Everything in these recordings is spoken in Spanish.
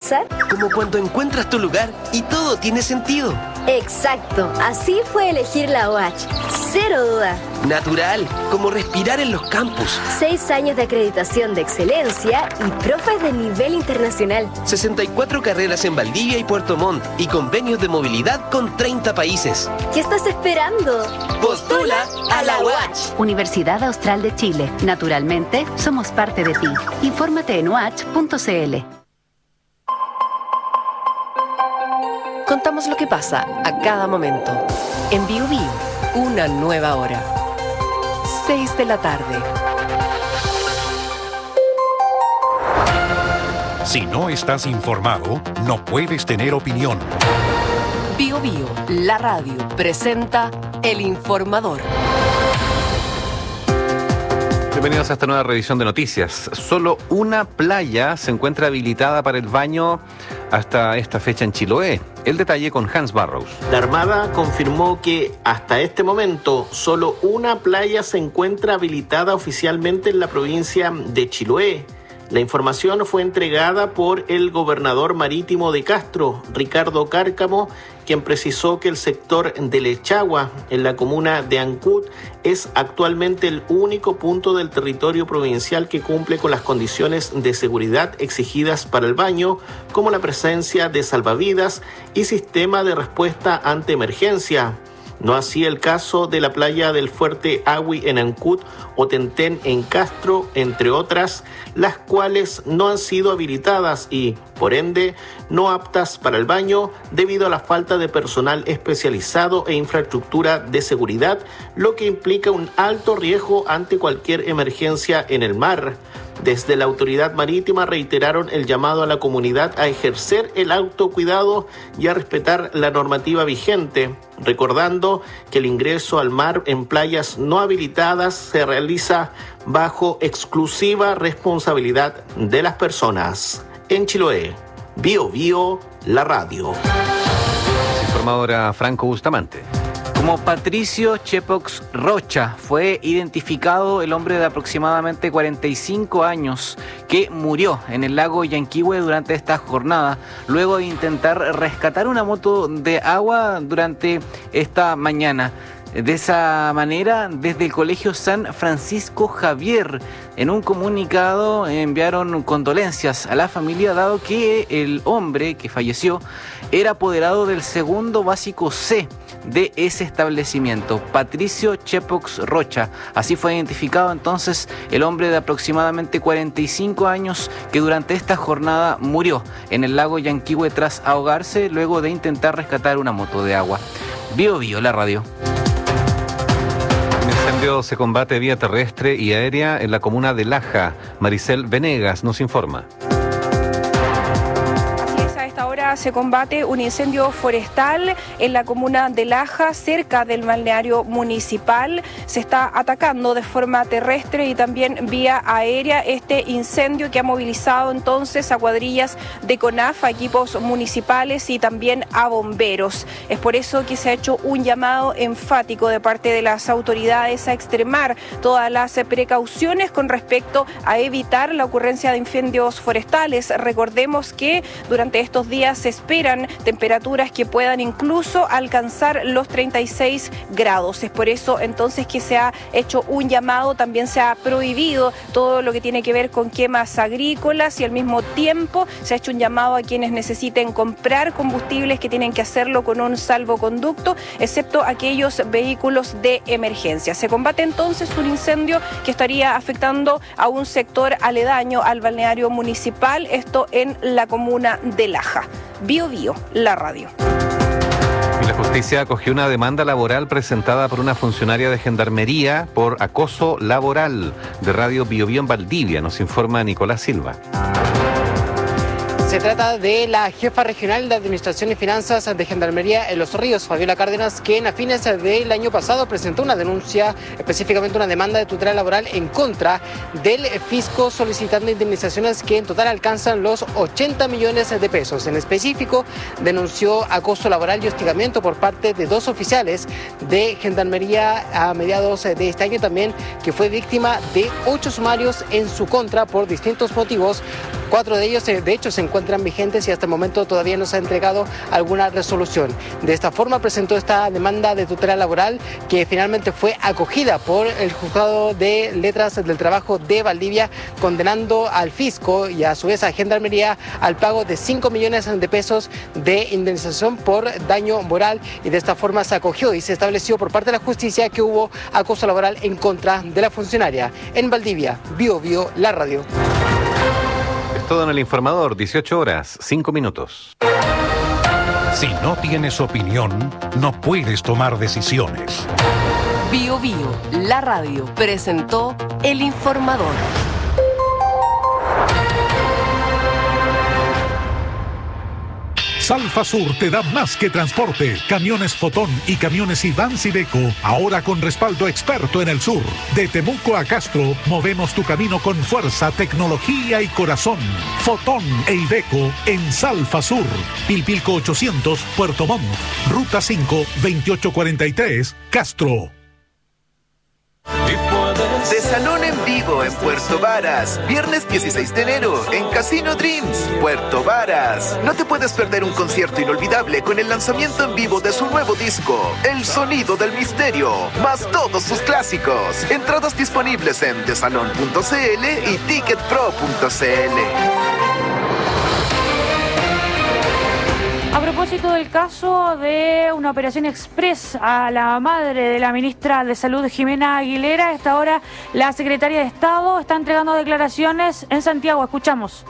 pasar? Como cuando encuentras tu lugar y todo tiene sentido. Exacto, así fue elegir la UACH. Cero duda. Natural, como respirar en los campus. 6 años de acreditación de excelencia y profes de nivel internacional. 64 carreras en Valdivia y Puerto Montt y convenios de movilidad con 30 países. ¿Qué estás esperando? ¡Postula a la UACH! Universidad Austral de Chile. Naturalmente, somos parte de ti. Infórmate en uach.cl. Contamos lo que pasa a cada momento. En Bio Bio, una nueva hora. 6 de la tarde. Si no estás informado, no puedes tener opinión. Bio Bio, la radio, presenta El Informador. Bienvenidos a esta nueva revisión de noticias. Solo una playa se encuentra habilitada para el baño hasta esta fecha en Chiloé. El detalle con Hans Barrows. La Armada confirmó que hasta este momento solo una playa se encuentra habilitada oficialmente en la provincia de Chiloé. La información fue entregada por el gobernador marítimo de Castro, Ricardo Cárcamo, quien precisó que el sector de Lechagua, en la comuna de Ancud, es actualmente el único punto del territorio provincial que cumple con las condiciones de seguridad exigidas para el baño, como la presencia de salvavidas y sistema de respuesta ante emergencia. No así el caso de la playa del Fuerte Agüi en Ancud o Tentén en Castro, entre otras, las cuales no han sido habilitadas y, por ende, no aptas para el baño debido a la falta de personal especializado e infraestructura de seguridad, lo que implica un alto riesgo ante cualquier emergencia en el mar. Desde la autoridad marítima reiteraron el llamado a la comunidad a ejercer el autocuidado y a respetar la normativa vigente, recordando que el ingreso al mar en playas no habilitadas se realiza bajo exclusiva responsabilidad de las personas. En Chiloé, Bio Bio, la radio. Informadora Franco Bustamante. Como Patricio Chepox Rocha fue identificado el hombre de aproximadamente 45 años que murió en el lago Yanquihue durante esta jornada, luego de intentar rescatar una moto de agua durante esta mañana. De esa manera, desde el Colegio San Francisco Javier, en un comunicado enviaron condolencias a la familia, dado que el hombre que falleció era apoderado del segundo básico C de ese establecimiento, Patricio Chepox Rocha. Así fue identificado entonces el hombre de aproximadamente 45 años que durante esta jornada murió en el lago Yanquihue tras ahogarse luego de intentar rescatar una moto de agua. Bio Bio, la radio. El incendio se combate vía terrestre y aérea en la comuna de Laja. Maricel Venegas nos informa. Se combate un incendio forestal en la comuna de Laja, cerca del balneario municipal. Se está atacando de forma terrestre y también vía aérea este incendio que ha movilizado entonces a cuadrillas de CONAF, a equipos municipales y también a bomberos. Es por eso que se ha hecho un llamado enfático de parte de las autoridades a extremar todas las precauciones con respecto a evitar la ocurrencia de incendios forestales. Recordemos que durante estos días se esperan temperaturas que puedan incluso alcanzar los 36 grados. Es por eso entonces que se ha hecho un llamado, también se ha prohibido todo lo que tiene que ver con quemas agrícolas y al mismo tiempo se ha hecho un llamado a quienes necesiten comprar combustibles que tienen que hacerlo con un salvoconducto, excepto aquellos vehículos de emergencia. Se combate entonces un incendio que estaría afectando a un sector aledaño al balneario municipal, esto en la comuna de Laja. Bio Bio, la radio. Y la justicia acogió una demanda laboral presentada por una funcionaria de Gendarmería por acoso laboral. De Radio Bio Bio en Valdivia, nos informa Nicolás Silva. Se trata de la jefa regional de Administración y Finanzas de Gendarmería en Los Ríos, Fabiola Cárdenas, quien a fines del año pasado presentó una denuncia, específicamente una demanda de tutela laboral en contra del fisco, solicitando indemnizaciones que en total alcanzan los 80 millones de pesos. En específico, denunció acoso laboral y hostigamiento por parte de 2 oficiales de Gendarmería a mediados de este año, también que fue víctima de 8 sumarios en su contra por distintos motivos, 4 de ellos, de hecho, se encuentran vigentes y hasta el momento todavía no se ha entregado alguna resolución. De esta forma presentó esta demanda de tutela laboral que finalmente fue acogida por el Juzgado de Letras del Trabajo de Valdivia, condenando al fisco y a su vez a Gendarmería al pago de 5 millones de pesos de indemnización por daño moral, y de esta forma se acogió y se estableció por parte de la justicia que hubo acoso laboral en contra de la funcionaria. En Valdivia, BioBio, la radio. Es todo en El Informador, 18 horas, 5 minutos. Si no tienes opinión, no puedes tomar decisiones. BioBio, la radio, presentó El Informador. Salfa Sur te da más que transporte. Camiones Fotón y camiones Ivans Iveco, ahora con respaldo experto en el sur. De Temuco a Castro, movemos tu camino con fuerza, tecnología y corazón. Fotón e Iveco en Salfa Sur. Pilpilco 800, Puerto Montt. Ruta 5, 2843, Castro. Desalón en vivo en Puerto Varas, viernes 16 de enero en Casino Dreams, Puerto Varas. No te puedes perder un concierto inolvidable con el lanzamiento en vivo de su nuevo disco, El Sonido del Misterio, más todos sus clásicos. Entradas disponibles en desalón.cl y ticketpro.cl. A propósito del caso de una operación express a la madre de la ministra de Salud, Jimena Aguilera, a esta hora la secretaria de Estado está entregando declaraciones en Santiago. Escuchamos.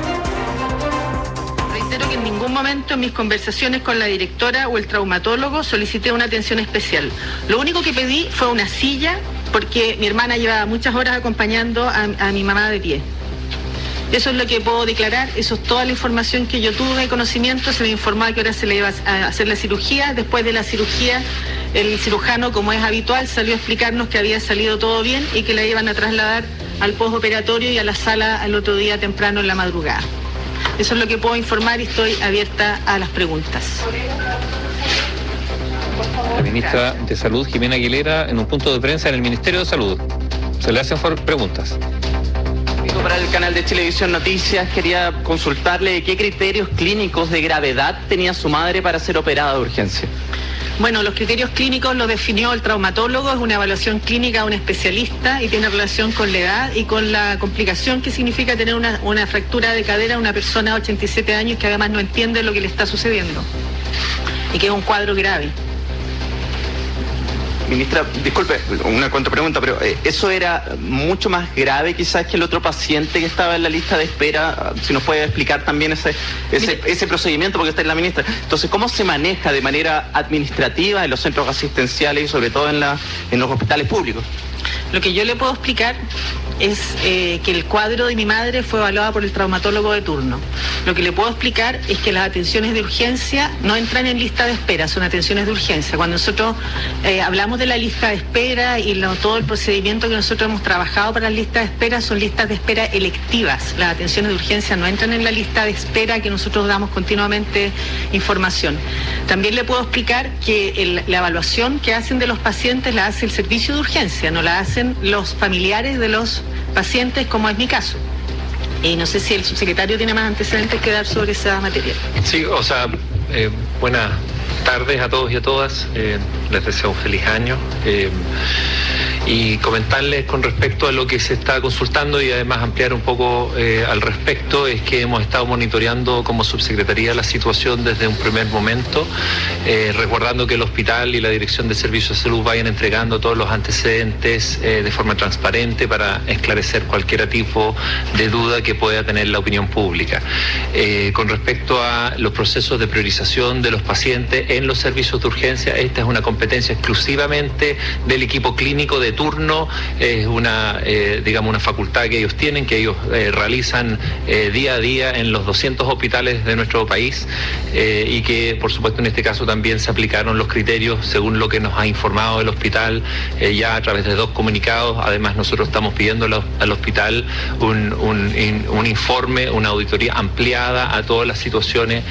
Reitero que en ningún momento en mis conversaciones con la directora o el traumatólogo solicité una atención especial. Lo único que pedí fue una silla porque mi hermana llevaba muchas horas acompañando a mi mamá de pie. Eso es lo que puedo declarar, eso es toda la información que yo tuve de conocimiento. Se me informó a qué hora se le iba a hacer la cirugía. Después de la cirugía, el cirujano, como es habitual, salió a explicarnos que había salido todo bien y que la iban a trasladar al postoperatorio y a la sala al otro día temprano en la madrugada. Eso es lo que puedo informar y estoy abierta a las preguntas. La ministra de Salud, Jimena Aguilera, en un punto de prensa en el Ministerio de Salud. Se le hacen preguntas. Para el canal de Televisión Noticias quería consultarle qué criterios clínicos de gravedad tenía su madre para ser operada de urgencia. Bueno, los criterios clínicos los definió el traumatólogo, es una evaluación clínica de un especialista y tiene relación con la edad y con la complicación que significa tener una fractura de cadera a una persona de 87 años que además no entiende lo que le está sucediendo y que es un cuadro grave. Ministra, disculpe, una contrapregunta, pero ¿eso era mucho más grave quizás que el otro paciente que estaba en la lista de espera? Si nos puede explicar también ese procedimiento, porque está en la ministra. Entonces, ¿cómo se maneja de manera administrativa en los centros asistenciales y sobre todo en los hospitales públicos? Lo que yo le puedo explicar es que el cuadro de mi madre fue evaluado por el traumatólogo de turno. Lo que le puedo explicar es que las atenciones de urgencia no entran en lista de espera, son atenciones de urgencia. Cuando nosotros hablamos de la lista de espera y todo el procedimiento que nosotros hemos trabajado para las listas de espera, son listas de espera electivas. Las atenciones de urgencia no entran en la lista de espera que nosotros damos continuamente información. También le puedo explicar que la evaluación que hacen de los pacientes la hace el servicio de urgencia, no la hacen los familiares de los pacientes, como es mi caso. Y no sé si el subsecretario tiene más antecedentes que dar sobre esa materia. Sí, o sea, buenas tardes a todos y a todas. Les deseo un feliz año. Y comentarles con respecto a lo que se está consultando y además ampliar un poco al respecto, es que hemos estado monitoreando como subsecretaría la situación desde un primer momento, recordando que el hospital y la Dirección de Servicios de Salud vayan entregando todos los antecedentes de forma transparente para esclarecer cualquier tipo de duda que pueda tener la opinión pública. Con respecto a los procesos de priorización de los pacientes en los servicios de urgencia, esta es una competencia exclusivamente del equipo clínico de turno, es una facultad que ellos tienen, que ellos realizan día a día en los 200 hospitales de nuestro país, y que por supuesto en este caso también se aplicaron los criterios según lo que nos ha informado el hospital ya a través de 2 comunicados. Además nosotros estamos pidiendo al hospital un informe, una auditoría ampliada a todas las situaciones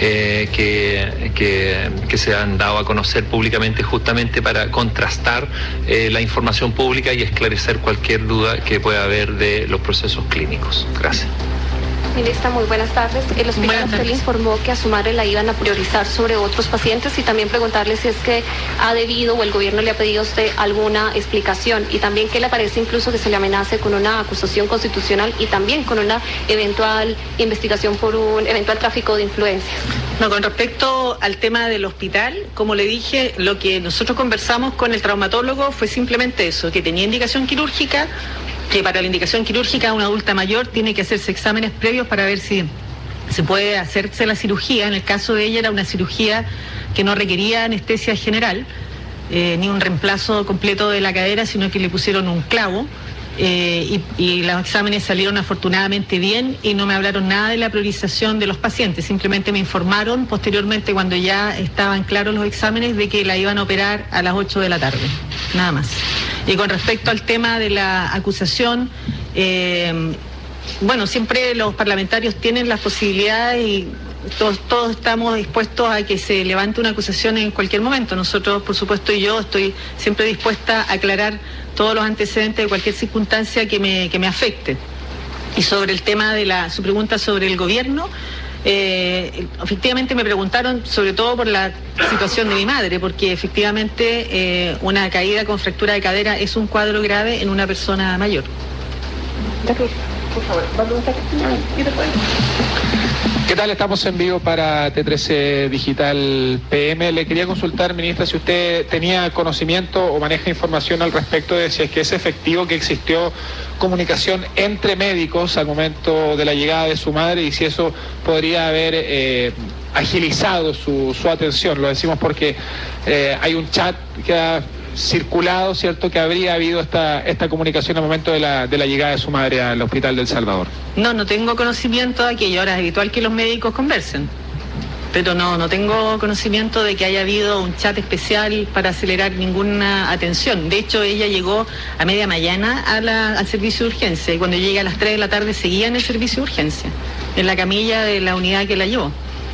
que se han dado a conocer públicamente, justamente para contrastar la información pública y esclarecer cualquier duda que pueda haber de los procesos clínicos. Gracias. Ministra, muy buenas tardes. El hospital usted le informó que a su madre la iban a priorizar sobre otros pacientes y también preguntarle si es que ha debido o el gobierno le ha pedido a usted alguna explicación y también qué le parece incluso que se le amenace con una acusación constitucional y también con una eventual investigación por un eventual tráfico de influencias. No, con respecto al tema del hospital, como le dije, lo que nosotros conversamos con el traumatólogo fue simplemente eso, que tenía indicación quirúrgica, que para la indicación quirúrgica una adulta mayor tiene que hacerse exámenes previos para ver si se puede hacerse la cirugía. En el caso de ella era una cirugía que no requería anestesia general, ni un reemplazo completo de la cadera, sino que le pusieron un clavo. Y los exámenes salieron afortunadamente bien y no me hablaron nada de la priorización de los pacientes, simplemente me informaron posteriormente cuando ya estaban claros los exámenes de que la iban a operar a las 8 de la tarde, nada más. Y con respecto al tema de la acusación, bueno, siempre los parlamentarios tienen las posibilidades y todos estamos dispuestos a que se levante una acusación en cualquier momento. Nosotros, por supuesto, y yo estoy siempre dispuesta a aclarar todos los antecedentes de cualquier circunstancia que me afecte. Y sobre el tema de su pregunta sobre el gobierno, efectivamente me preguntaron sobre todo por la situación de mi madre, porque efectivamente una caída con fractura de cadera es un cuadro grave en una persona mayor. Por favor, ¿va a preguntar? ¿Qué tal? Estamos en vivo para T13 Digital PM. Le quería consultar, ministra, si usted tenía conocimiento o maneja información al respecto de si es que es efectivo que existió comunicación entre médicos al momento de la llegada de su madre y si eso podría haber agilizado su atención. Lo decimos porque hay un chat que ha circulado, ¿cierto?, que habría habido esta comunicación al momento de la llegada de su madre al Hospital del Salvador. No tengo conocimiento de aquello. Ahora es habitual que los médicos conversen, pero no tengo conocimiento de que haya habido un chat especial para acelerar ninguna atención. De hecho, ella llegó a media mañana al servicio de urgencia y cuando llegué a las 3 de la tarde seguía en el servicio de urgencia, en la camilla de la unidad que la llevó.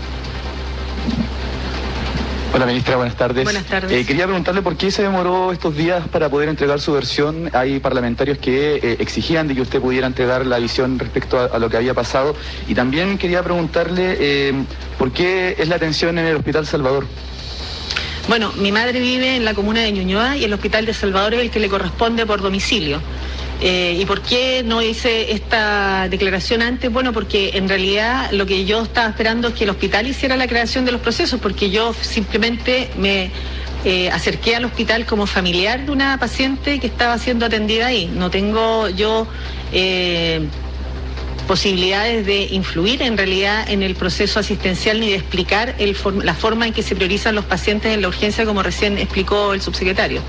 Hola, ministra, buenas tardes. Buenas tardes. Quería preguntarle por qué se demoró estos días para poder entregar su versión. Hay parlamentarios que exigían de que usted pudiera entregar la visión respecto a lo que había pasado. Y también quería preguntarle por qué es la atención en el Hospital Salvador. Bueno, mi madre vive en la comuna de Ñuñoa y el Hospital de Salvador es el que le corresponde por domicilio. ¿Y por qué no hice esta declaración antes? Bueno, porque en realidad lo que yo estaba esperando es que el hospital hiciera la creación de los procesos, porque yo simplemente me acerqué al hospital como familiar de una paciente que estaba siendo atendida ahí. No tengo yo posibilidades de influir en realidad en el proceso asistencial ni de explicar la forma en que se priorizan los pacientes en la urgencia, como recién explicó el subsecretario.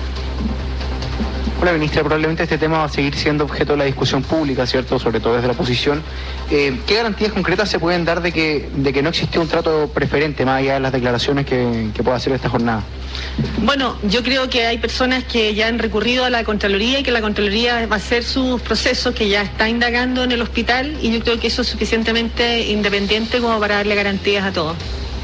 Hola, ministra, probablemente este tema va a seguir siendo objeto de la discusión pública, ¿cierto?, sobre todo desde la oposición. ¿Qué garantías concretas se pueden dar de que no existió un trato preferente, más allá de las declaraciones que pueda hacer esta jornada? Bueno, yo creo que hay personas que ya han recurrido a la Contraloría y que la Contraloría va a hacer sus procesos, que ya está indagando en el hospital, y yo creo que eso es suficientemente independiente como para darle garantías a todos.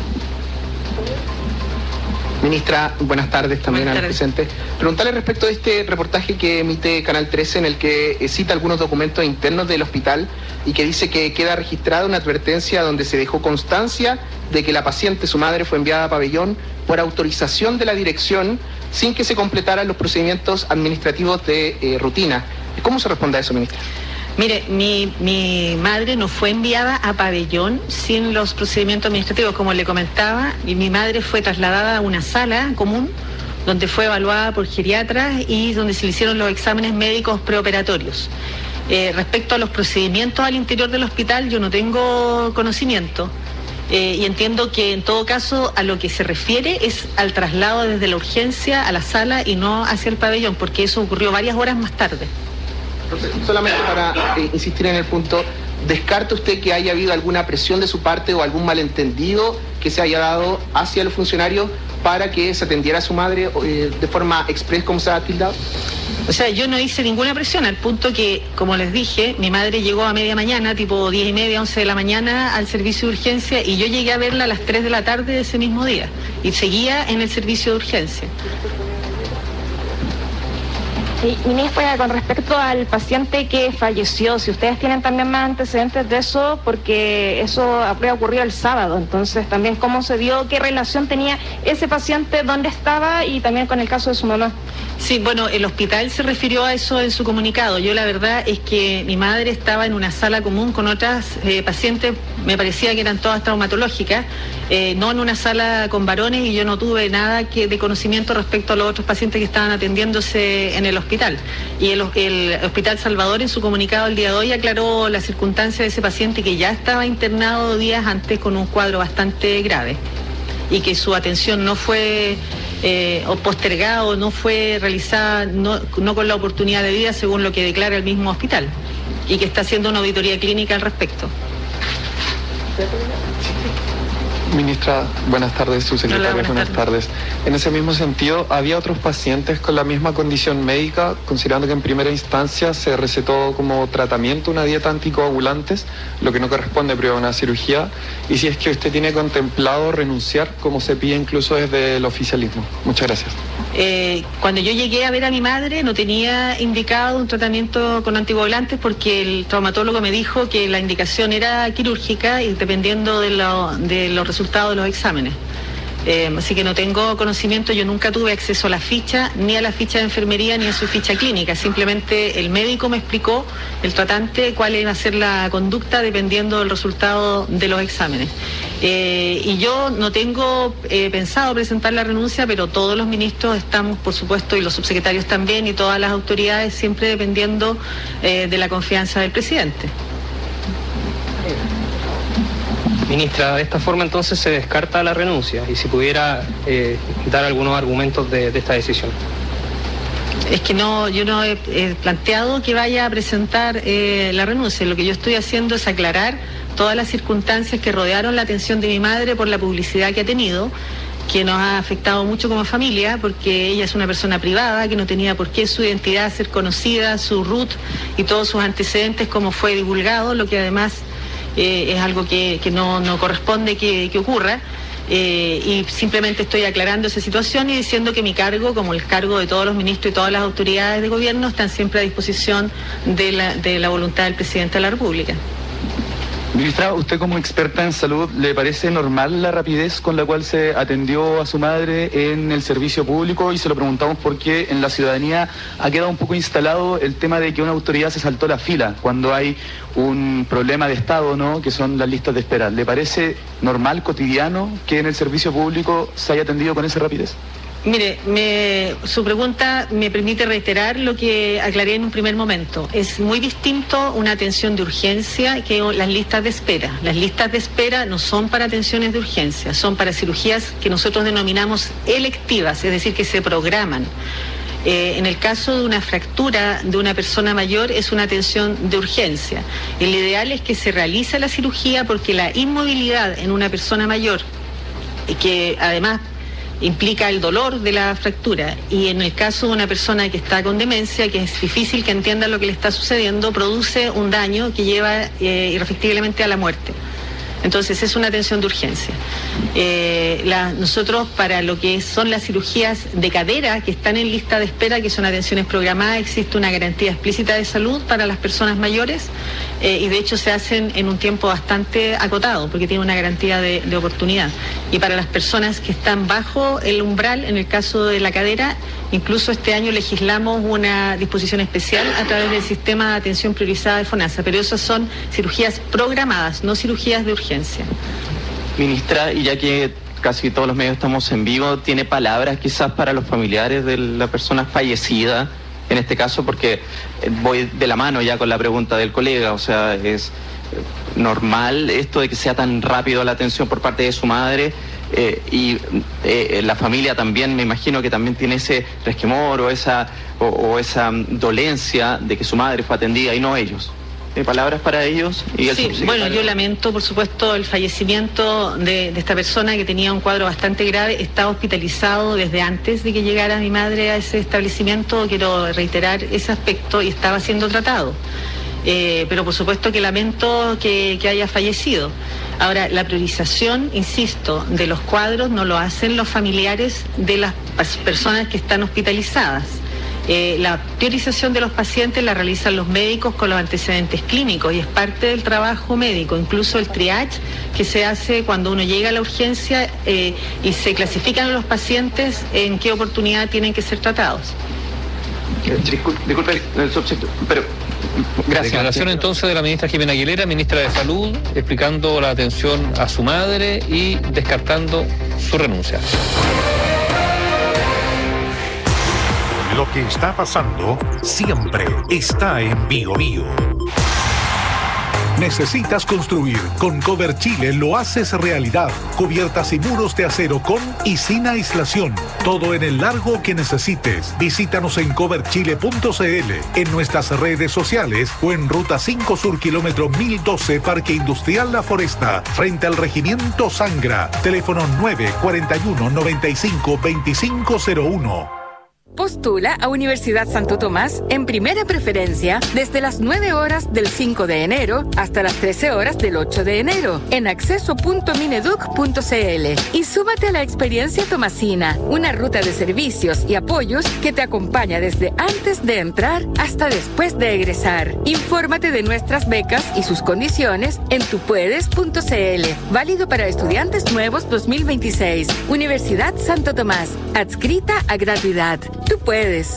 Ministra, buenas tardes también a los presentes. Preguntarle respecto de este reportaje que emite Canal 13 en el que cita algunos documentos internos del hospital y que dice que queda registrada una advertencia donde se dejó constancia de que la paciente, su madre, fue enviada a pabellón por autorización de la dirección sin que se completaran los procedimientos administrativos de rutina. ¿Cómo se responde a eso, ministra? Mire, mi madre no fue enviada a pabellón sin los procedimientos administrativos, como le comentaba, y mi madre fue trasladada a una sala común donde fue evaluada por geriatras y donde se le hicieron los exámenes médicos preoperatorios. Respecto a los procedimientos al interior del hospital, yo no tengo conocimiento y entiendo que en todo caso a lo que se refiere es al traslado desde la urgencia a la sala y no hacia el pabellón, porque eso ocurrió varias horas más tarde. Solamente para insistir en el punto, ¿descarta usted que haya habido alguna presión de su parte o algún malentendido que se haya dado hacia los funcionarios para que se atendiera a su madre de forma express, como se ha tildado? O sea, yo no hice ninguna presión, al punto que, como les dije, mi madre llegó a media mañana, tipo 10:30, 11 de la mañana, al servicio de urgencia, y yo llegué a verla a las 3 de la tarde de ese mismo día, y seguía en el servicio de urgencia. Sí, ministra, con respecto al paciente que falleció, si ustedes tienen también más antecedentes de eso, porque eso habría ocurrido el sábado, entonces también cómo se dio, qué relación tenía ese paciente, dónde estaba y también con el caso de su mamá. Sí, bueno, el hospital se refirió a eso en su comunicado. Yo la verdad es que mi madre estaba en una sala común con otras pacientes, me parecía que eran todas traumatológicas, no en una sala con varones, y yo no tuve nada de conocimiento respecto a los otros pacientes que estaban atendiéndose en el hospital. Y el Hospital Salvador en su comunicado el día de hoy aclaró la circunstancia de ese paciente que ya estaba internado días antes con un cuadro bastante grave y que su atención no fue o postergado, no fue realizada, no con la oportunidad de vida según lo que declara el mismo hospital, y que está haciendo una auditoría clínica al respecto. Ministra, buenas tardes, subsecretaria, buenas tardes. En ese mismo sentido, ¿había otros pacientes con la misma condición médica, considerando que en primera instancia se recetó como tratamiento una dieta anticoagulantes, lo que no corresponde a una cirugía? Y si es que usted tiene contemplado renunciar, como se pide incluso desde el oficialismo. Muchas gracias. Cuando yo llegué a ver a mi madre no tenía indicado un tratamiento con anticoagulantes porque el traumatólogo me dijo que la indicación era quirúrgica y dependiendo de los resultados de los exámenes. Así que no tengo conocimiento, yo nunca tuve acceso a la ficha, ni a la ficha de enfermería, ni a su ficha clínica. Simplemente el médico me explicó, el tratante, cuál iba a ser la conducta dependiendo del resultado de los exámenes. Y yo no tengo pensado presentar la renuncia, pero todos los ministros estamos, por supuesto, y los subsecretarios también, y todas las autoridades, siempre dependiendo de la confianza del presidente. Ministra, de esta forma entonces se descarta la renuncia, y si pudiera dar algunos argumentos de esta decisión. Es que yo no he planteado que vaya a presentar la renuncia. Lo que yo estoy haciendo es aclarar todas las circunstancias que rodearon la atención de mi madre por la publicidad que ha tenido, que nos ha afectado mucho como familia, porque ella es una persona privada, que no tenía por qué su identidad ser conocida, su RUT y todos sus antecedentes como fue divulgado, lo que además es algo que no corresponde que ocurra. Y simplemente estoy aclarando esa situación y diciendo que mi cargo, como el cargo de todos los ministros y todas las autoridades de gobierno, están siempre a disposición de la voluntad del presidente de la República. Ministra, usted como experta en salud, ¿le parece normal la rapidez con la cual se atendió a su madre en el servicio público? Y se lo preguntamos porque en la ciudadanía ha quedado un poco instalado el tema de que una autoridad se saltó la fila cuando hay un problema de Estado, ¿no?, que son las listas de espera. ¿Le parece normal, cotidiano, que en el servicio público se haya atendido con esa rapidez? Mire, su pregunta me permite reiterar lo que aclaré en un primer momento. Es muy distinto una atención de urgencia que las listas de espera. Las listas de espera no son para atenciones de urgencia, son para cirugías que nosotros denominamos electivas, es decir, que se programan. En el caso de una fractura de una persona mayor es una atención de urgencia. El ideal es que se realice la cirugía porque la inmovilidad en una persona mayor, que además implica el dolor de la fractura, y en el caso de una persona que está con demencia, que es difícil que entienda lo que le está sucediendo, produce un daño que lleva irrefutiblemente a la muerte. Entonces es una atención de urgencia. Nosotros, para lo que son las cirugías de cadera que están en lista de espera, que son atenciones programadas, existe una garantía explícita de salud para las personas mayores, y de hecho se hacen en un tiempo bastante acotado porque tiene una garantía de oportunidad. Y para las personas que están bajo el umbral, en el caso de la cadera, incluso este año legislamos una disposición especial a través del sistema de atención priorizada de FONASA, pero esas son cirugías programadas, no cirugías de urgencia. Ministra, y ya que casi todos los medios estamos en vivo, ¿tiene palabras quizás para los familiares de la persona fallecida? En este caso, porque voy de la mano ya con la pregunta del colega, o sea, ¿es normal esto de que sea tan rápido la atención por parte de su madre? Y la familia también, me imagino que también tiene ese resquemor o esa dolencia de que su madre fue atendida y no ellos. ¿Palabras para ellos? Sí, bueno, yo lamento, por supuesto, el fallecimiento de esta persona que tenía un cuadro bastante grave. Está hospitalizado desde antes de que llegara mi madre a ese establecimiento, quiero reiterar ese aspecto, y estaba siendo tratado. Pero por supuesto que lamento que haya fallecido. Ahora, la priorización, insisto, de los cuadros no lo hacen los familiares de las personas que están hospitalizadas. La priorización de los pacientes la realizan los médicos con los antecedentes clínicos y es parte del trabajo médico, incluso el triage que se hace cuando uno llega a la urgencia y se clasifican a los pacientes en qué oportunidad tienen que ser tratados. Disculpe, pero gracias. Declaración entonces de la ministra Jimena Aguilera, ministra de Salud, explicando la atención a su madre y descartando su renuncia. Lo que está pasando siempre está en Bío Bío. ¿Necesitas construir? Con Cover Chile lo haces realidad. Cubiertas y muros de acero con y sin aislación. Todo en el largo que necesites. Visítanos en coverchile.cl, en nuestras redes sociales o en Ruta 5 Sur, kilómetro 1012, Parque Industrial La Foresta, frente al Regimiento Sangra. Teléfono 941-95-2501. Postula a Universidad Santo Tomás en primera preferencia desde las 9 horas del 5 de enero hasta las 13 horas del 8 de enero en acceso.mineduc.cl y súmate a la experiencia tomasina, una ruta de servicios y apoyos que te acompaña desde antes de entrar hasta después de egresar. Infórmate de nuestras becas y sus condiciones en tupuedes.cl. Válido para estudiantes nuevos 2026. Universidad Santo Tomás, adscrita a gratuidad. Tú puedes.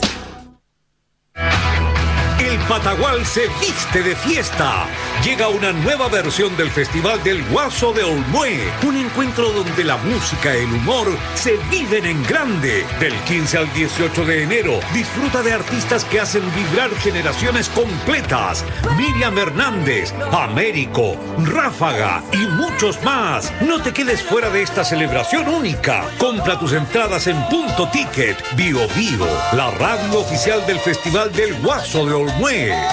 El Patagual se viste de fiesta. Llega una nueva versión del Festival del Guaso de Olmué. Un encuentro donde la música y el humor se viven en grande. Del 15 al 18 de enero, disfruta de artistas que hacen vibrar generaciones completas. Miriam Hernández, Américo, Ráfaga y muchos más. No te quedes fuera de esta celebración única. Compra tus entradas en Punto Ticket. Bío Bío, la radio oficial del Festival del Guaso de Olmué.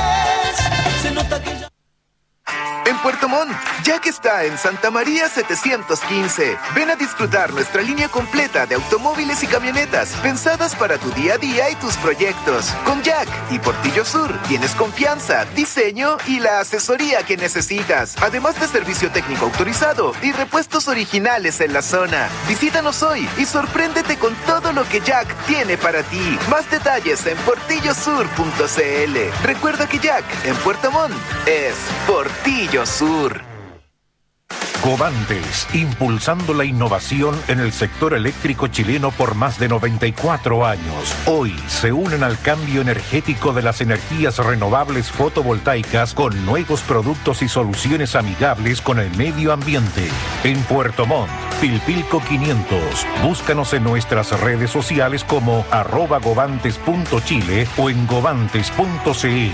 En Puerto Montt, Jack está en Santa María 715. Ven a disfrutar nuestra línea completa de automóviles y camionetas pensadas para tu día a día y tus proyectos. Con Jack y Portillo Sur tienes confianza, diseño y la asesoría que necesitas, además de servicio técnico autorizado y repuestos originales en la zona. Visítanos hoy y sorpréndete con todo lo que Jack tiene para ti. Más detalles en portillosur.cl. Recuerda que Jack en Puerto Montt es Portillo Sur. Covantes, impulsando la innovación en el sector eléctrico chileno por más de 94 años. Hoy se unen al cambio energético de las energías renovables fotovoltaicas con nuevos productos y soluciones amigables con el medio ambiente. En Puerto Montt, Pilpilco 500. Búscanos en nuestras redes sociales como @govantes.chile o en govantes.cl.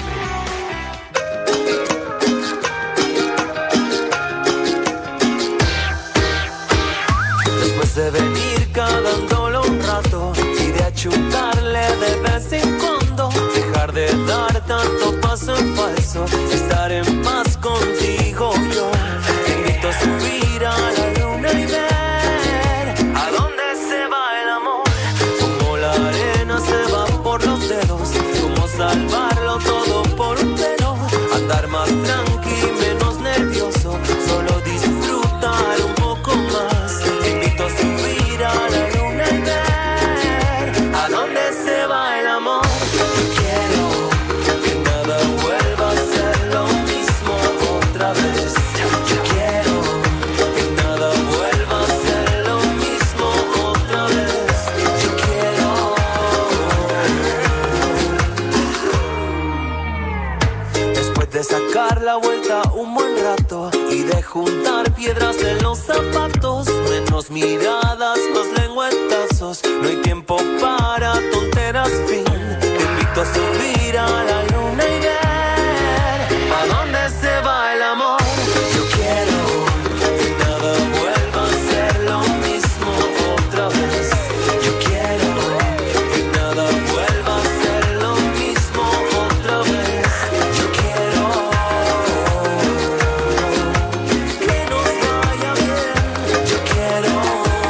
De venir cagándolo un rato y de achutarle de vez en cuando, dejar de dar tanto paso en falso, estar en paz contigo yo. Te invito a subir a la luna y ver a dónde se va el amor, como la arena se va por los dedos, como salvarlo todo por un pelo, andar más tranqui, menos nervioso, solo disfrutar un poco más. Te invito a subir a la luna y ver a dónde se va el amor. Quiero que nada vuelva a ser lo mismo otra vez. Yo quiero que nada vuelva a ser lo mismo otra vez. Yo quiero. Después de sacar la vuelta un buen rato y de juntar piedras en los zapatos, menos miradas, más lengüetazos, no hay tiempo para tonteras, fin. Te invito a subir a la luna y ver a dónde se va el amor. Yo quiero que nada vuelva a ser lo mismo otra vez. Yo quiero que nada vuelva a ser lo mismo otra vez. Yo quiero que nos vaya bien. Yo quiero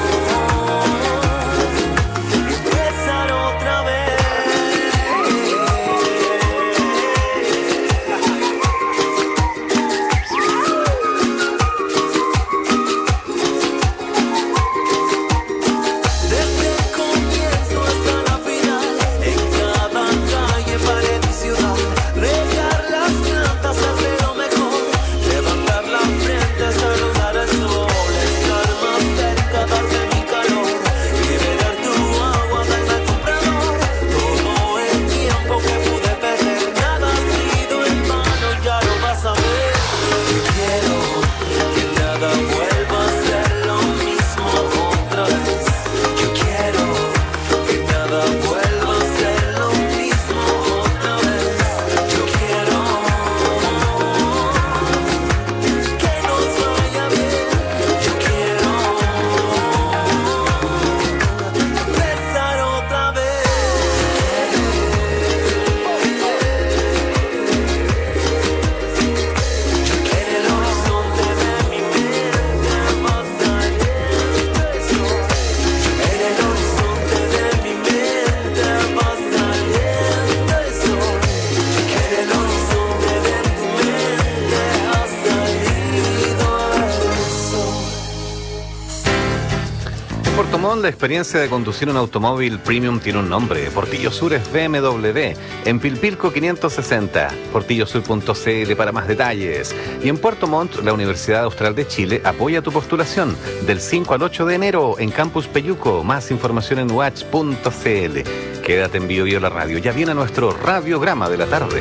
Puerto Montt, la experiencia de conducir un automóvil premium tiene un nombre. Portillo Sur es BMW. En Pilpilco 560. portillosur.cl para más detalles. Y en Puerto Montt, la Universidad Austral de Chile apoya tu postulación del 5 al 8 de enero en Campus Peyuco. Más información en watch.cl. Quédate en Bio la radio. Ya viene nuestro radiograma de la tarde.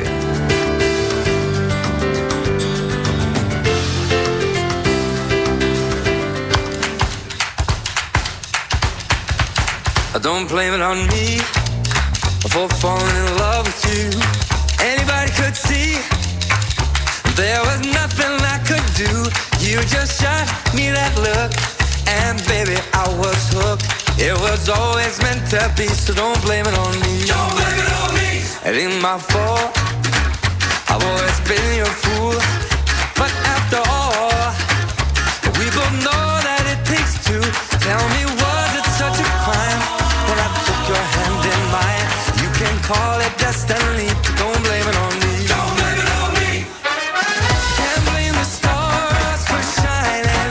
Don't blame it on me for falling in love with you. Anybody could see there was nothing I could do. You just shot me that look, and baby, I was hooked. It was always meant to be, so don't blame it on me. Don't blame it on me. It ain't my fault. I've always been your fool, but after all, we both know that it takes two. Tell me, was it such a crime when I took your hand in mine? You can call it destiny, don't blame it on me. Don't blame it on me. Can't blame the stars for shining.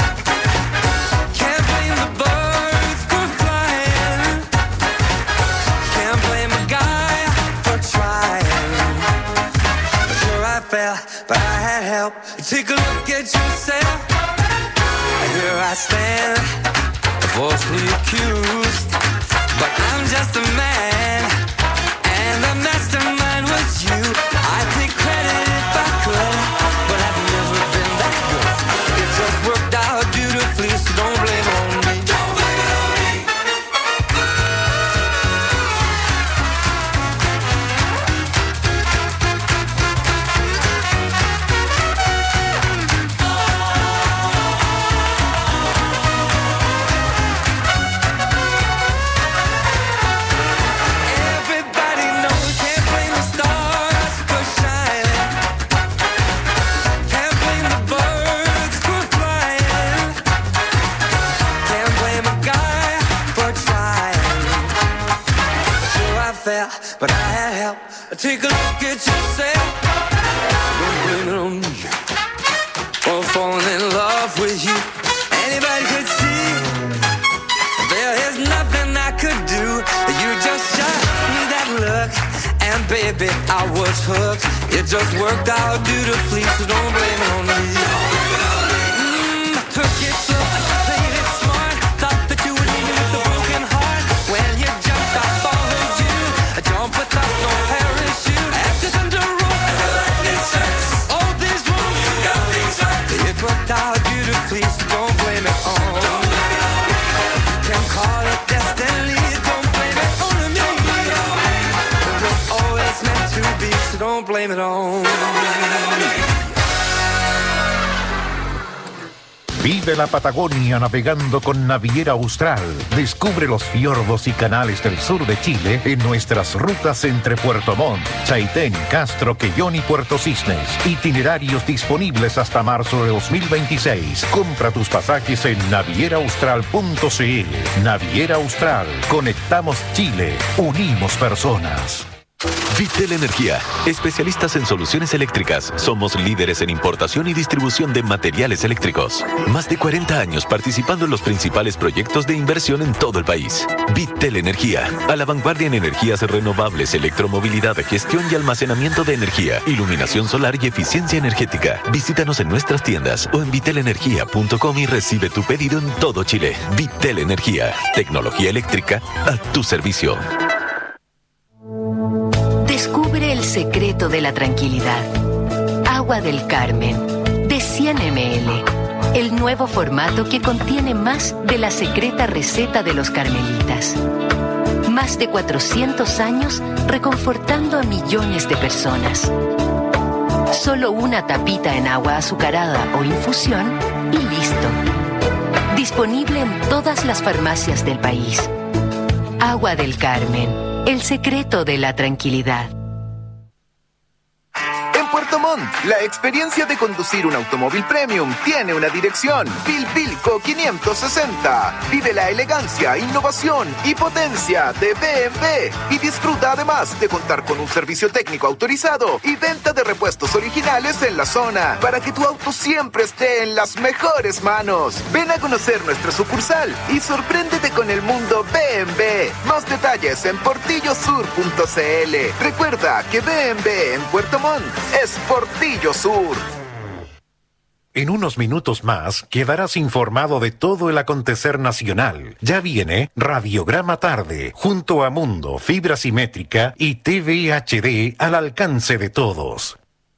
Can't blame the birds for flying. Can't blame a guy for trying. Sure I fell, but I had help. Take a look at yourself. Here I stand, falsely accused, but I'm just a man, and the mastermind was you. I'd take credit if I could, but I've never been that good. It just worked out beautifully, so don't blame it on me. Don't blame it on me. Everybody knows, can't blame the stars for shining. Can't blame the birds for flying. Can't blame a guy for trying. Sure I fell, but I had help. Take a look at yourself. Don't blame it on me for falling in love with you. Anybody could see there is nothing I could do. You just shot me that look, and baby, I was hooked. It just worked out beautifully, so don't blame it on me. Took it slow, played it smart. Thought that you would leave me with a broken heart. When you jumped, I followed you. A jump without no parachute. Acted under rope, lightning strikes. All these rules got things right. It worked out beautifully, so don't blame it on me. Can call it destiny, don't blame it on me. It was always meant to be, so don't blame it on me. Vive la Patagonia navegando con Naviera Austral. Descubre los fiordos y canales del sur de Chile en nuestras rutas entre Puerto Montt, Chaitén, Castro, Quellón y Puerto Cisnes. Itinerarios disponibles hasta marzo de 2026. Compra tus pasajes en navieraaustral.cl. Naviera Austral. Conectamos Chile. Unimos personas. Vitel Energía, especialistas en soluciones eléctricas. Somos líderes en importación y distribución de materiales eléctricos. Más de 40 años participando en los principales proyectos de inversión en todo el país. Vitel Energía, a la vanguardia en energías renovables, electromovilidad, gestión y almacenamiento de energía, iluminación solar y eficiencia energética. Visítanos en nuestras tiendas o en vitelenergia.com y recibe tu pedido en todo Chile. Vitel Energía, tecnología eléctrica a tu servicio. Descubre el secreto de la tranquilidad. Agua del Carmen, de 100 ml. El nuevo formato que contiene más de la secreta receta de los carmelitas. Más de 400 años reconfortando a millones de personas. Solo una tapita en agua azucarada o infusión y listo. Disponible en todas las farmacias del país. Agua del Carmen, el secreto de la tranquilidad. Puerto Montt, la experiencia de conducir un automóvil premium tiene una dirección. Pilpilco 560. Vive la elegancia, innovación y potencia de BMW. Y disfruta además de contar con un servicio técnico autorizado y venta de repuestos originales en la zona, para que tu auto siempre esté en las mejores manos. Ven a conocer nuestra sucursal y sorpréndete con el mundo BMW. Más detalles en portillosur.cl. Recuerda que BMW en Puerto Montt es Portillo Sur. En unos minutos más quedarás informado de todo el acontecer nacional. Ya viene Radiograma Tarde, junto a Mundo, Fibra Simétrica y TV HD al alcance de todos.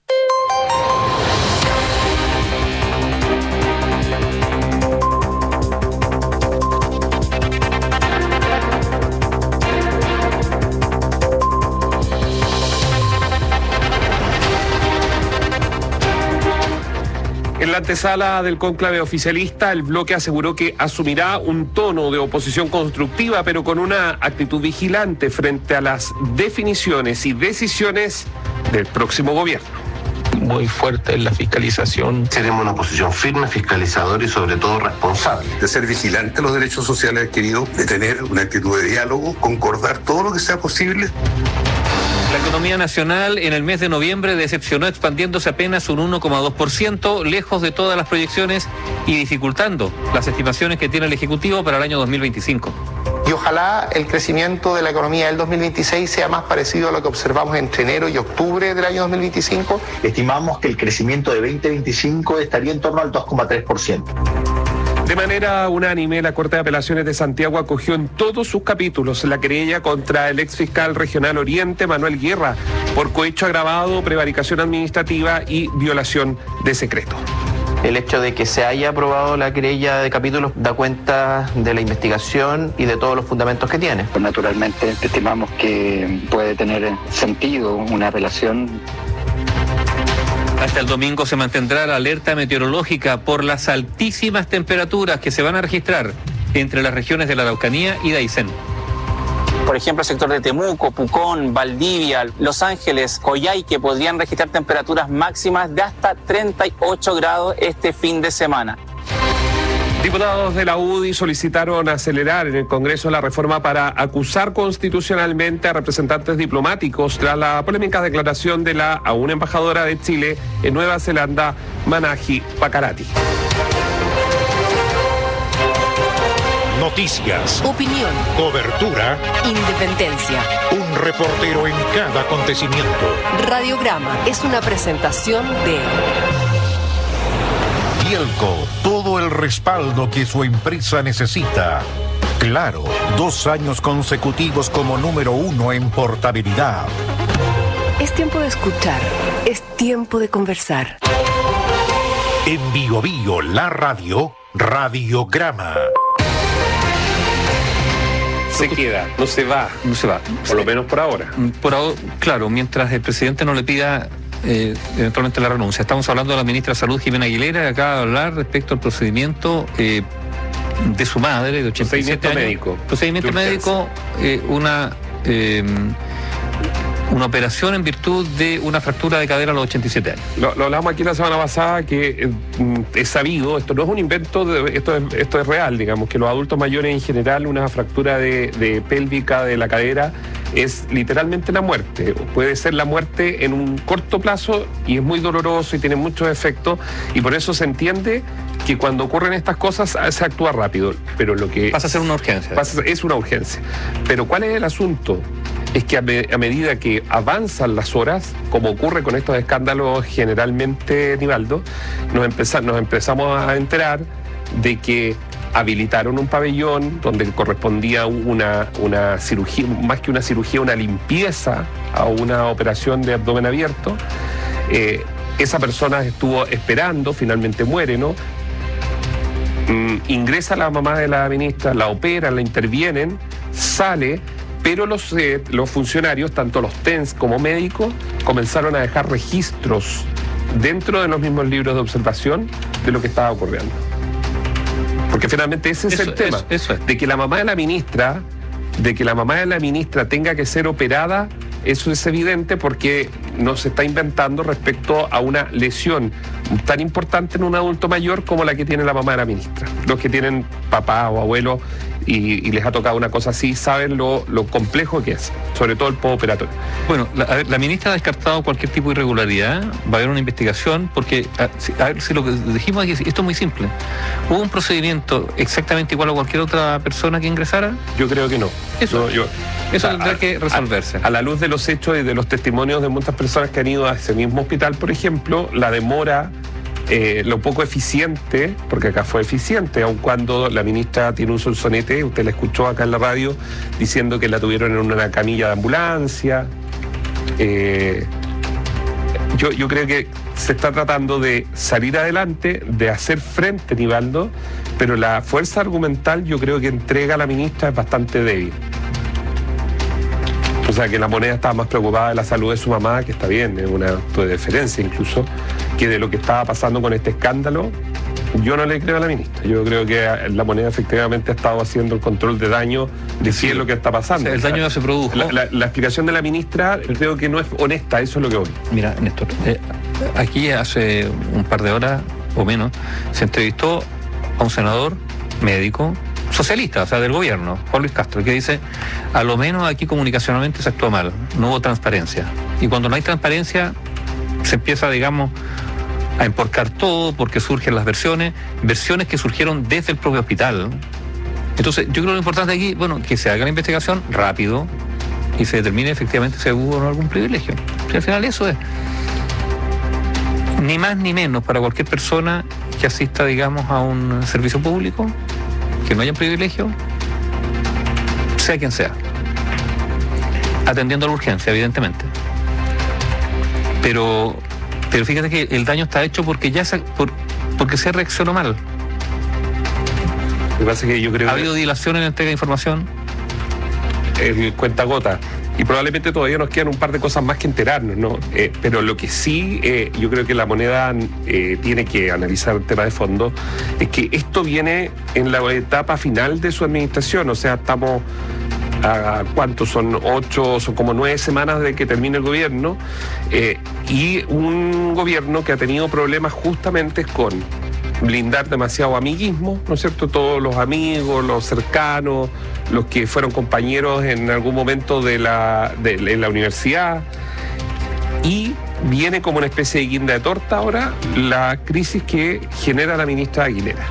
En la antesala del cónclave oficialista, el bloque aseguró que asumirá un tono de oposición constructiva, pero con una actitud vigilante frente a las definiciones y decisiones del próximo gobierno. Muy fuerte en la fiscalización. Tenemos una posición firme, fiscalizadora y sobre todo responsable. De ser vigilante a los derechos sociales adquiridos, de tener una actitud de diálogo, concordar todo lo que sea posible. La economía nacional en el mes de noviembre decepcionó expandiéndose apenas un 1,2%, lejos de todas las proyecciones y dificultando las estimaciones que tiene el Ejecutivo para el año 2025. Y ojalá el crecimiento de la economía del 2026 sea más parecido a lo que observamos entre enero y octubre del año 2025. Estimamos que el crecimiento de 2025 estaría en torno al 2,3%. De manera unánime, la Corte de Apelaciones de Santiago acogió en todos sus capítulos la querella contra el exfiscal regional Oriente, Manuel Guerra, por cohecho agravado, prevaricación administrativa y violación de secreto. El hecho de que se haya aprobado la querella de capítulos da cuenta de la investigación y de todos los fundamentos que tiene. Pues naturalmente estimamos que puede tener sentido una apelación. Hasta el domingo se mantendrá la alerta meteorológica por las altísimas temperaturas que se van a registrar entre las regiones de la Araucanía y de Aysén. Por ejemplo, el sector de Temuco, Pucón, Valdivia, Los Ángeles, Coyhaique podrían registrar temperaturas máximas de hasta 38 grados este fin de semana. Diputados de la UDI solicitaron acelerar en el Congreso la reforma para acusar constitucionalmente a representantes diplomáticos tras la polémica declaración de la aún embajadora de Chile en Nueva Zelanda, Manahi Pakarati. Noticias, opinión, cobertura, independencia. Un reportero en cada acontecimiento. Radiograma es una presentación de Bielco, todo el respaldo que su empresa necesita. Claro, 2 años consecutivos como número 1 en portabilidad. Es tiempo de escuchar, es tiempo de conversar. En Bio Bio, la radio, Radiograma. Se queda, no se va. No se va. Por lo menos por ahora. Por ahora, claro, mientras el presidente no le pida eventualmente la renuncia. Estamos hablando de la ministra de Salud, Jimena Aguilera, que acaba de hablar respecto al procedimiento de su madre, de 87 años. Procedimiento médico, una operación en virtud de una fractura de cadera a los 87 años. Lo hablamos aquí la semana pasada, que es sabido, esto no es un invento, esto es real, digamos, que los adultos mayores en general, una fractura de pélvica de la cadera es literalmente la muerte. Puede ser la muerte en un corto plazo y es muy doloroso y tiene muchos efectos, y por eso se entiende que cuando ocurren estas cosas se actúa rápido, pero lo que pasa a ser una urgencia. Es una urgencia. Pero ¿cuál es el asunto? Es que a medida que avanzan las horas, como ocurre con estos escándalos generalmente, Nivaldo, nos empezamos a enterar de que habilitaron un pabellón donde correspondía una cirugía, más que una cirugía, una limpieza a una operación de abdomen abierto. Esa persona estuvo esperando, finalmente muere, ¿no? Ingresa la mamá de la ministra, la operan, la intervienen, sale, pero los funcionarios, tanto los TENS como médicos, comenzaron a dejar registros dentro de los mismos libros de observación de lo que estaba ocurriendo. Porque finalmente ese es el tema, de que la mamá de la ministra tenga que ser operada eso es evidente porque no se está inventando respecto a una lesión tan importante en un adulto mayor como la que tiene la mamá de la ministra. Los que tienen papá o abuelo y les ha tocado una cosa así saben lo complejo que es, sobre todo el postoperatorio. Bueno, la ministra ha descartado cualquier tipo de irregularidad, va a haber una investigación, porque a ver si lo que dijimos es que esto es muy simple. ¿Hubo un procedimiento exactamente igual a cualquier otra persona que ingresara? Yo creo que no. Eso tendrá que resolverse. A la luz de los hechos y de los testimonios de muchas personas que han ido a ese mismo hospital, por ejemplo, la demora, lo poco eficiente, porque acá fue eficiente, aun cuando la ministra tiene un sonsonete, usted la escuchó acá en la radio, diciendo que la tuvieron en una camilla de ambulancia. Yo creo que se está tratando de salir adelante, de hacer frente, Nivaldo, pero la fuerza argumental yo creo que entrega a la ministra es bastante débil. O sea, que la Moneda estaba más preocupada de la salud de su mamá, que está bien, es una acto de deferencia incluso, que de lo que estaba pasando con este escándalo. Yo no le creo a la ministra. Yo creo que la Moneda efectivamente ha estado haciendo el control de daño de si es lo que está pasando. O sea, el daño ya se produjo. La explicación de la ministra creo que no es honesta, eso es lo que voy. Mira, Néstor, aquí hace un par de horas o menos se entrevistó a un senador médico socialista, o sea, del gobierno, Juan Luis Castro, que dice, a lo menos aquí comunicacionalmente se actuó mal, no hubo transparencia. Y cuando no hay transparencia, se empieza, digamos, a emporcar todo, porque surgen las versiones que surgieron desde el propio hospital. Entonces, yo creo que lo importante aquí, bueno, que se haga la investigación rápido y se determine efectivamente si hubo o no algún privilegio. Si al final eso es ni más ni menos para cualquier persona que asista, digamos, a un servicio público, que no haya privilegio, sea quien sea, atendiendo a la urgencia, evidentemente. Pero fíjate que el daño está hecho porque porque se reaccionó mal. Lo que pasa es que yo creo ¿Ha habido dilación en la entrega de información? El cuentagota. Y probablemente todavía nos quedan un par de cosas más que enterarnos, ¿no? Pero lo que sí, yo creo que la Moneda tiene que analizar el tema de fondo, es que esto viene en la etapa final de su administración. O sea, estamos a ¿cuántos son? 8, son como 9 semanas de que termine el gobierno, y un gobierno que ha tenido problemas justamente con blindar demasiado amiguismo, ¿no es cierto? Todos los amigos, los cercanos, los que fueron compañeros en algún momento en la universidad, y viene como una especie de guinda de torta ahora la crisis que genera la ministra Aguilera.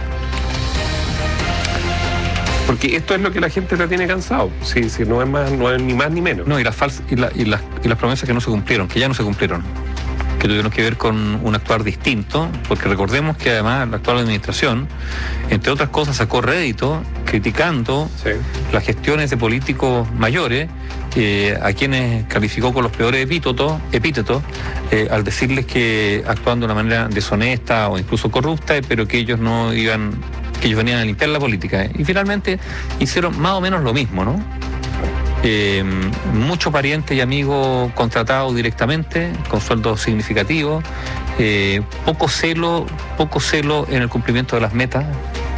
Porque esto es lo que la gente la tiene cansado. Sí, no es ni más ni menos. No, y las promesas que no se cumplieron, que ya no se cumplieron, que tuvieron que ver con un actuar distinto, porque recordemos que además la actual administración, entre otras cosas, sacó rédito criticando las gestiones de políticos mayores, a quienes calificó con los peores epítetos, al decirles que actuaban de una manera deshonesta o incluso corrupta, pero que ellos que ellos venían a limpiar la política. Y finalmente hicieron más o menos lo mismo, ¿no? Muchos parientes y amigos contratados directamente, con sueldos significativos, poco celo en el cumplimiento de las metas.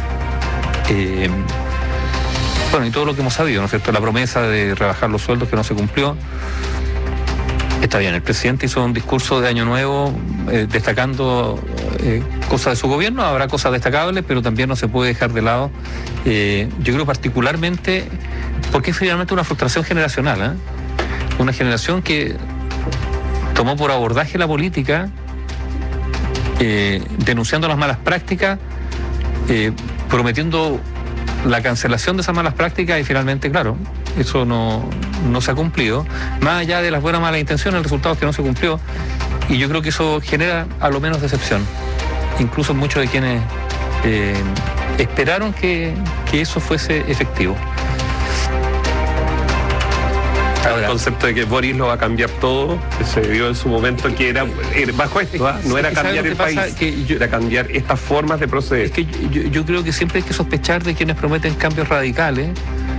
Bueno, y todo lo que hemos sabido, ¿no es cierto? La promesa de rebajar los sueldos que no se cumplió. Está bien, el presidente hizo un discurso de Año Nuevo destacando cosas de su gobierno, habrá cosas destacables, pero también no se puede dejar de lado, yo creo particularmente, porque es finalmente una frustración generacional, una generación que tomó por abordaje la política, denunciando las malas prácticas, prometiendo la cancelación de esas malas prácticas, y finalmente, claro, eso no se ha cumplido. Más allá de las buenas o malas intenciones, el resultado es que no se cumplió, y yo creo que eso genera a lo menos decepción, incluso muchos de quienes esperaron que eso fuese efectivo. El concepto de que Boris lo va a cambiar todo, que se dio en su momento, que era bajo esto, no era cambiar el país, era cambiar estas formas de proceder. Es que yo creo que siempre hay que sospechar de quienes prometen cambios radicales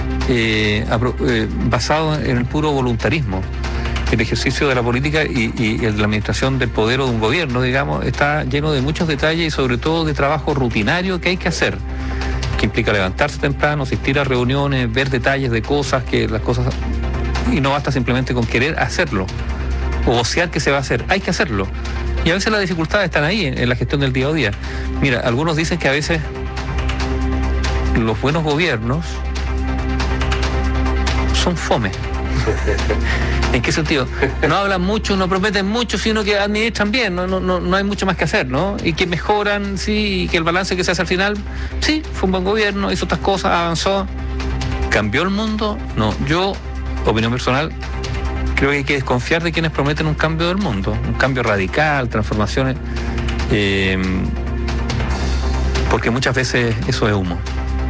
basados en el puro voluntarismo. El ejercicio de la política y de la administración del poder o de un gobierno, digamos, está lleno de muchos detalles y sobre todo de trabajo rutinario que hay que hacer, que implica levantarse temprano, asistir a reuniones, ver detalles de cosas, que las cosas Y no basta simplemente con querer hacerlo o vocear que se va a hacer, hay que hacerlo. Y a veces las dificultades están ahí en la gestión del día a día. Mira, algunos dicen que a veces los buenos gobiernos son fome. ¿En qué sentido? No hablan mucho, no prometen mucho, sino que administran bien, no hay mucho más que hacer, ¿no? Y que mejoran, sí, y que el balance que se hace al final, sí, fue un buen gobierno, hizo otras cosas, avanzó. ¿Cambió el mundo? No, yo, opinión personal, creo que hay que desconfiar de quienes prometen un cambio del mundo, un cambio radical, transformaciones, porque muchas veces eso es humo.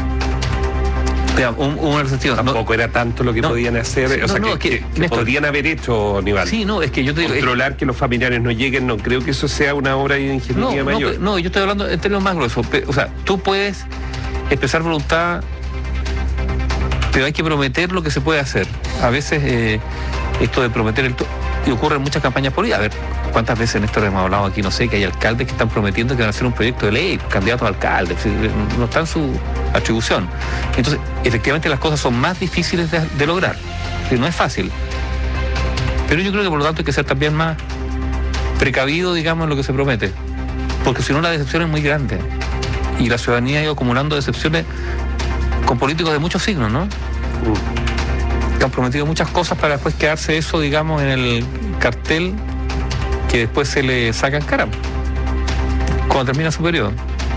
Tampoco era tanto lo que podían hacer, que podrían haber hecho, Nivaldo. Sí, no, es que yo te digo... Controlar que los familiares no lleguen, no creo que eso sea una obra de ingeniería mayor. No, yo estoy hablando en términos más gruesos. O sea, tú puedes expresar voluntad, pero hay que prometer lo que se puede hacer. A veces esto de prometer y ocurre en muchas campañas políticas. A ver, ¿cuántas veces, Néstor, hemos hablado aquí? No sé, que hay alcaldes que están prometiendo que van a hacer un proyecto de ley, candidatos a alcalde, no está en su atribución. Entonces, efectivamente las cosas son más difíciles de lograr. No es fácil. Pero yo creo que por lo tanto hay que ser también más precavido, digamos, en lo que se promete. Porque si no la decepción es muy grande. Y la ciudadanía ha ido acumulando decepciones con políticos de muchos signos, ¿no? Que han prometido muchas cosas para después quedarse eso, digamos, en el cartel que después se le saca en cara cuando termina su periodo.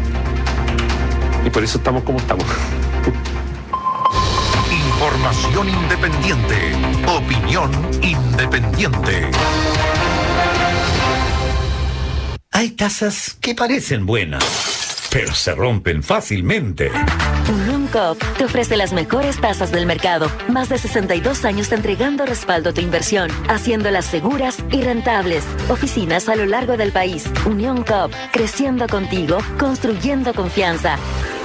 Y por eso estamos como estamos. Información independiente. Opinión independiente. Hay tazas que parecen buenas, pero se rompen fácilmente. Unión Coop te ofrece las mejores tazas del mercado. Más de 62 años entregando respaldo a tu inversión, haciéndolas seguras y rentables. Oficinas a lo largo del país. Unión Coop, creciendo contigo, construyendo confianza.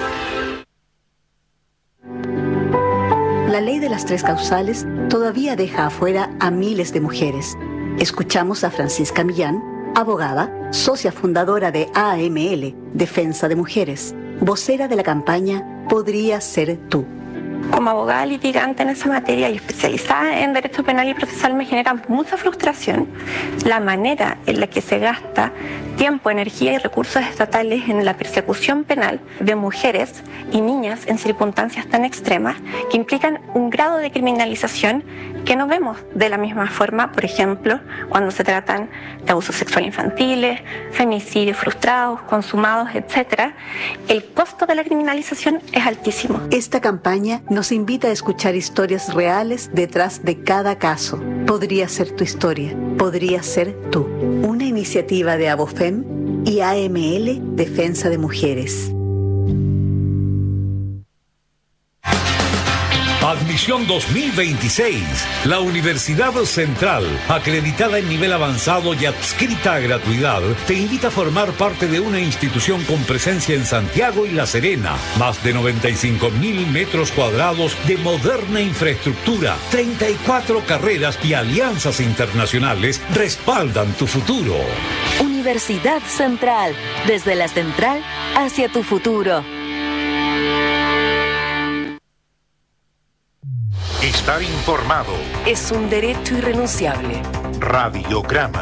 La ley de las 3 causales todavía deja afuera a miles de mujeres. Escuchamos a Francisca Millán, abogada, socia fundadora de AML, Defensa de Mujeres, vocera de la campaña Podría Ser Tú. Como abogada litigante en esa materia y especializada en derecho penal y procesal me genera mucha frustración la manera en la que se gasta tiempo, energía y recursos estatales en la persecución penal de mujeres y niñas en circunstancias tan extremas que implican un grado de criminalización que no vemos de la misma forma, por ejemplo, cuando se tratan de abusos sexuales infantiles, femicidios frustrados, consumados, etc. El costo de la criminalización es altísimo. Esta campaña nos invita a escuchar historias reales detrás de cada caso. Podría ser tu historia, podría ser tú. Una iniciativa de Abofem y AML Defensa de Mujeres. Admisión 2026. La Universidad Central, acreditada en nivel avanzado y adscrita a gratuidad, te invita a formar parte de una institución con presencia en Santiago y La Serena. Más de 95.000 metros cuadrados de moderna infraestructura, 34 carreras y alianzas internacionales respaldan tu futuro. Universidad Central, desde la central hacia tu futuro. Estar informado es un derecho irrenunciable. Radiograma.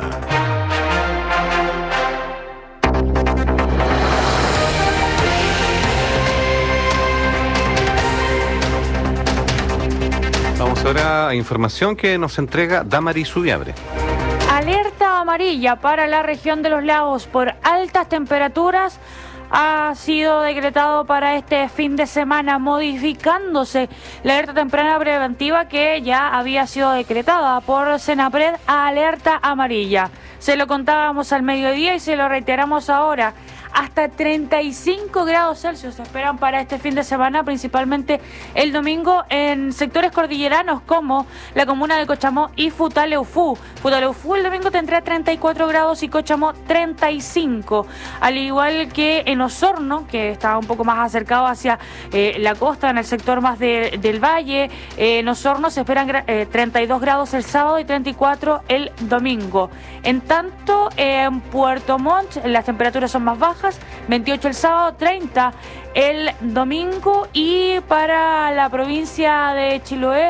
Vamos ahora a información que nos entrega Damaris Subiabre. Alerta amarilla para la región de los lagos por altas temperaturas ha sido decretado para este fin de semana, modificándose la alerta temprana preventiva que ya había sido decretada por Senapred a alerta amarilla. Se lo contábamos al mediodía y se lo reiteramos ahora. Hasta 35 grados Celsius se esperan para este fin de semana, principalmente el domingo en sectores cordilleranos como la comuna de Cochamó y Futaleufú. Futaleufú el domingo tendrá 34 grados y Cochamó 35. Al igual que en Osorno, que está un poco más acercado hacia la costa, en el sector más del valle. En Osorno se esperan 32 grados el sábado y 34 el domingo. En tanto, en Puerto Montt las temperaturas son más bajas. 28 el sábado, 30 el domingo, y para la provincia de Chiloé se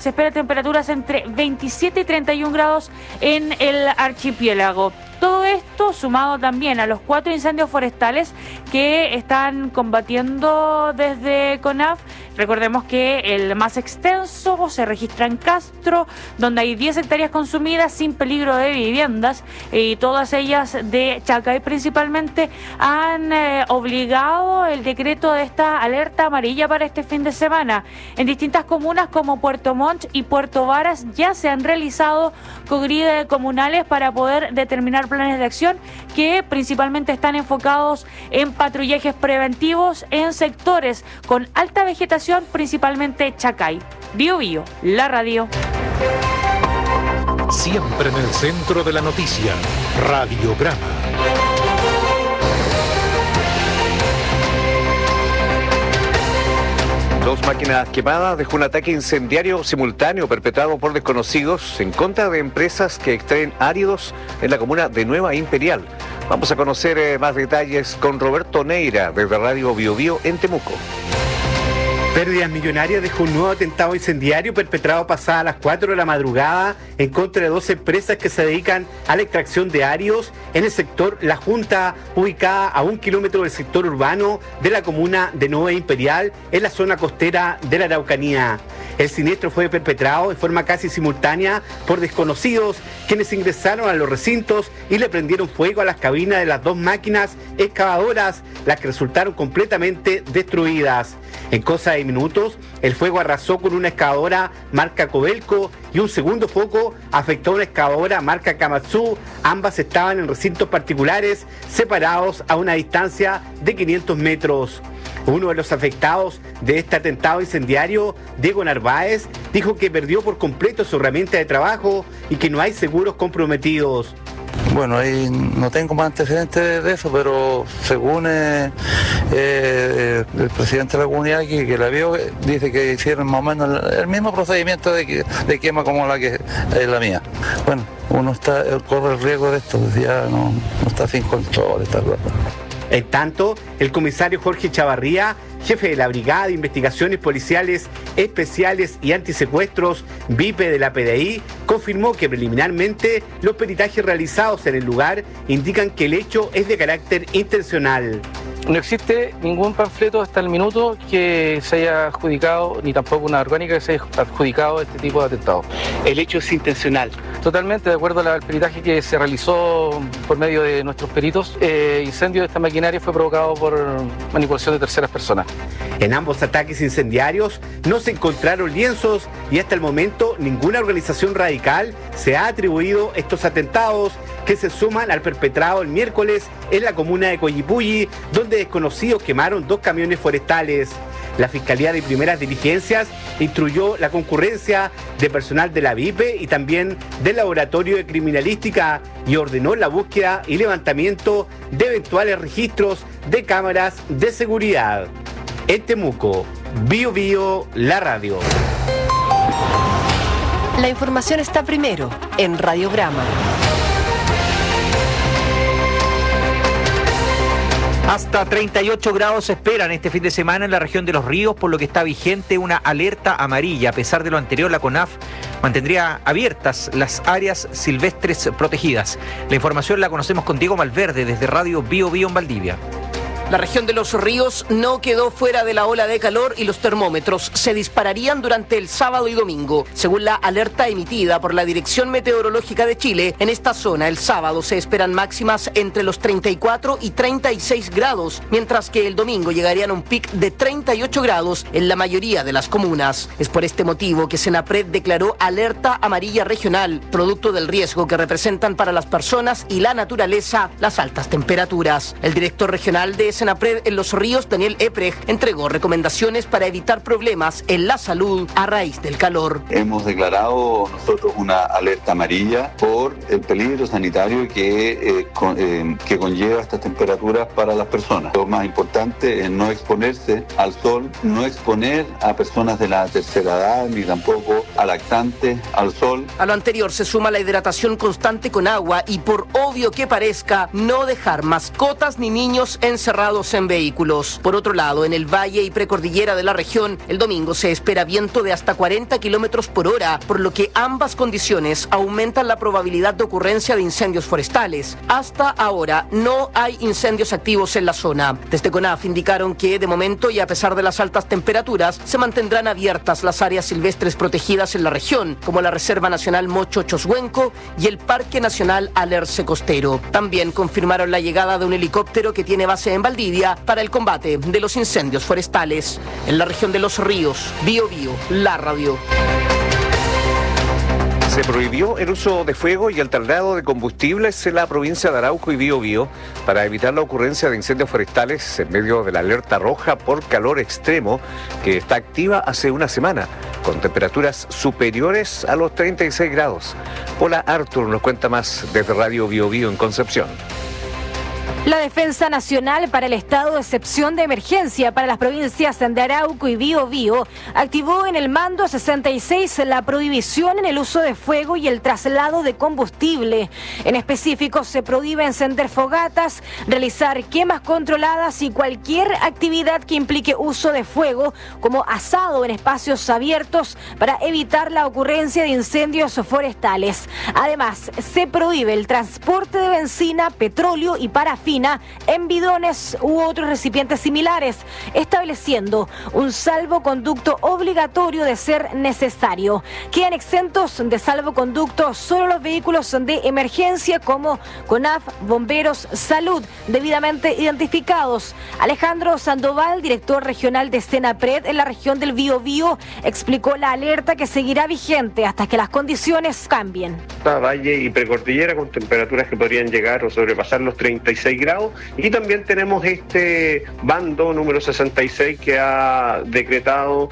se esperan temperaturas entre 27 y 31 grados en el archipiélago. Todo esto sumado también a los 4 incendios forestales que están combatiendo desde CONAF. Recordemos que el más extenso se registra en Castro, donde hay 10 hectáreas consumidas sin peligro de viviendas, y todas ellas de Chacay principalmente han obligado el decreto de esta alerta amarilla para este fin de semana. En distintas comunas como Puerto Montt y Puerto Varas ya se han realizado congresos comunales para poder determinar planes de acción que principalmente están enfocados en patrullajes preventivos en sectores con alta vegetación, principalmente Chacay. Bio Bio, la radio. Siempre en el centro de la noticia, Radiograma. Dos máquinas quemadas dejó un ataque incendiario simultáneo perpetrado por desconocidos en contra de empresas que extraen áridos en la comuna de Nueva Imperial. Vamos a conocer más detalles con Roberto Neira desde Radio Bio Bio en Temuco. Pérdidas millonarias dejó un nuevo atentado incendiario perpetrado pasadas las 4 de la madrugada en contra de 2 empresas que se dedican a la extracción de áridos en el sector La Junta, ubicada a 1 kilómetro del sector urbano de la comuna de Nueva Imperial, en la zona costera de la Araucanía. El siniestro fue perpetrado de forma casi simultánea por desconocidos, quienes ingresaron a los recintos y le prendieron fuego a las cabinas de las 2 máquinas excavadoras, las que resultaron completamente destruidas. En cosa de minutos, el fuego arrasó con una excavadora marca Cobelco y un segundo foco afectó a una excavadora marca Kamatsu. Ambas estaban en recintos particulares separados a una distancia de 500 metros. Uno de los afectados de este atentado incendiario, Diego Narváez, dijo que perdió por completo su herramienta de trabajo y que no hay seguros comprometidos. Bueno, ahí no tengo más antecedentes de eso, pero según el presidente de la comunidad que la vio, dice que hicieron más o menos el mismo procedimiento de quema como la que es la mía. Bueno, uno corre el riesgo de esto, ya no está sin control, está claro. En tanto, el comisario Jorge Chavarría, jefe de la Brigada de Investigaciones Policiales Especiales y Antisecuestros, VIPE de la PDI, confirmó que preliminarmente los peritajes realizados en el lugar indican que el hecho es de carácter intencional. No existe ningún panfleto hasta el minuto que se haya adjudicado, ni tampoco una orgánica que se haya adjudicado este tipo de atentado. El hecho es intencional. Totalmente, de acuerdo al peritaje que se realizó por medio de nuestros peritos, el incendio de esta maquinaria fue provocado por manipulación de terceras personas. En ambos ataques incendiarios no se encontraron lienzos y hasta el momento ninguna organización radical se ha atribuido estos atentados, que se suman al perpetrado el miércoles en la comuna de Coyipulli, donde desconocidos quemaron 2 camiones forestales. La Fiscalía de Primeras Diligencias instruyó la concurrencia de personal de la VIPE y también del Laboratorio de Criminalística y ordenó la búsqueda y levantamiento de eventuales registros de cámaras de seguridad. En Temuco, Bio Bio, la radio. La información está primero en Radiograma. Hasta 38 grados se esperan este fin de semana en la región de Los Ríos, por lo que está vigente una alerta amarilla. A pesar de lo anterior, la CONAF mantendría abiertas las áreas silvestres protegidas. La información la conocemos con Diego Malverde desde Radio Bio Bio en Valdivia. La región de Los Ríos no quedó fuera de la ola de calor y los termómetros se dispararían durante el sábado y domingo. Según la alerta emitida por la Dirección Meteorológica de Chile, en esta zona el sábado se esperan máximas entre los 34 y 36 grados, mientras que el domingo llegarían a un pic de 38 grados en la mayoría de las comunas. Es por este motivo que Senapred declaró alerta amarilla regional, producto del riesgo que representan para las personas y la naturaleza las altas temperaturas. El director regional de Senapred en Los Ríos, Daniel Epprecht, entregó recomendaciones para evitar problemas en la salud a raíz del calor. Hemos declarado nosotros una alerta amarilla por el peligro sanitario que conlleva estas temperaturas para las personas. Lo más importante es no exponerse al sol, no exponer a personas de la tercera edad ni tampoco a lactantes al sol. A lo anterior se suma la hidratación constante con agua y, por obvio que parezca, no dejar mascotas ni niños encerrados quemados en vehículos. Por otro lado, en el valle y precordillera de la región, el domingo se espera viento de hasta 40 kilómetros por hora, por lo que ambas condiciones aumentan la probabilidad de ocurrencia de incendios forestales. Hasta ahora no hay incendios activos en la zona. Desde CONAF indicaron que de momento y a pesar de las altas temperaturas, se mantendrán abiertas las áreas silvestres protegidas en la región, como la Reserva Nacional Mocho-Choshuenco y el Parque Nacional Alerce Costero. También confirmaron la llegada de un helicóptero que tiene base en Valdivia para el combate de los incendios forestales. En la región de Los Ríos, Biobío, la radio. Se prohibió el uso de fuego y el traslado de combustibles en la provincia de Arauco y Biobío para evitar la ocurrencia de incendios forestales en medio de la alerta roja por calor extremo que está activa hace una semana, con temperaturas superiores a los 36 grados. Hola, Artur nos cuenta más desde Radio Biobío en Concepción. La Defensa Nacional para el Estado de Excepción de Emergencia para las provincias de Arauco y Biobío activó en el Mando 66 la prohibición en el uso de fuego y el traslado de combustible. En específico, se prohíbe encender fogatas, realizar quemas controladas y cualquier actividad que implique uso de fuego, como asado en espacios abiertos, para evitar la ocurrencia de incendios forestales. Además, se prohíbe el transporte de benzina, petróleo y parafina en bidones u otros recipientes similares, estableciendo un salvoconducto obligatorio de ser necesario. Quedan exentos de salvoconducto solo los vehículos de emergencia como CONAF, Bomberos, Salud, debidamente identificados. Alejandro Sandoval, director regional de Senapred en la región del Biobío, explicó la alerta que seguirá vigente hasta que las condiciones cambien. Valle y precordillera con temperaturas que podrían llegar o sobrepasar los 36 grados, y también tenemos este bando número 66 que ha decretado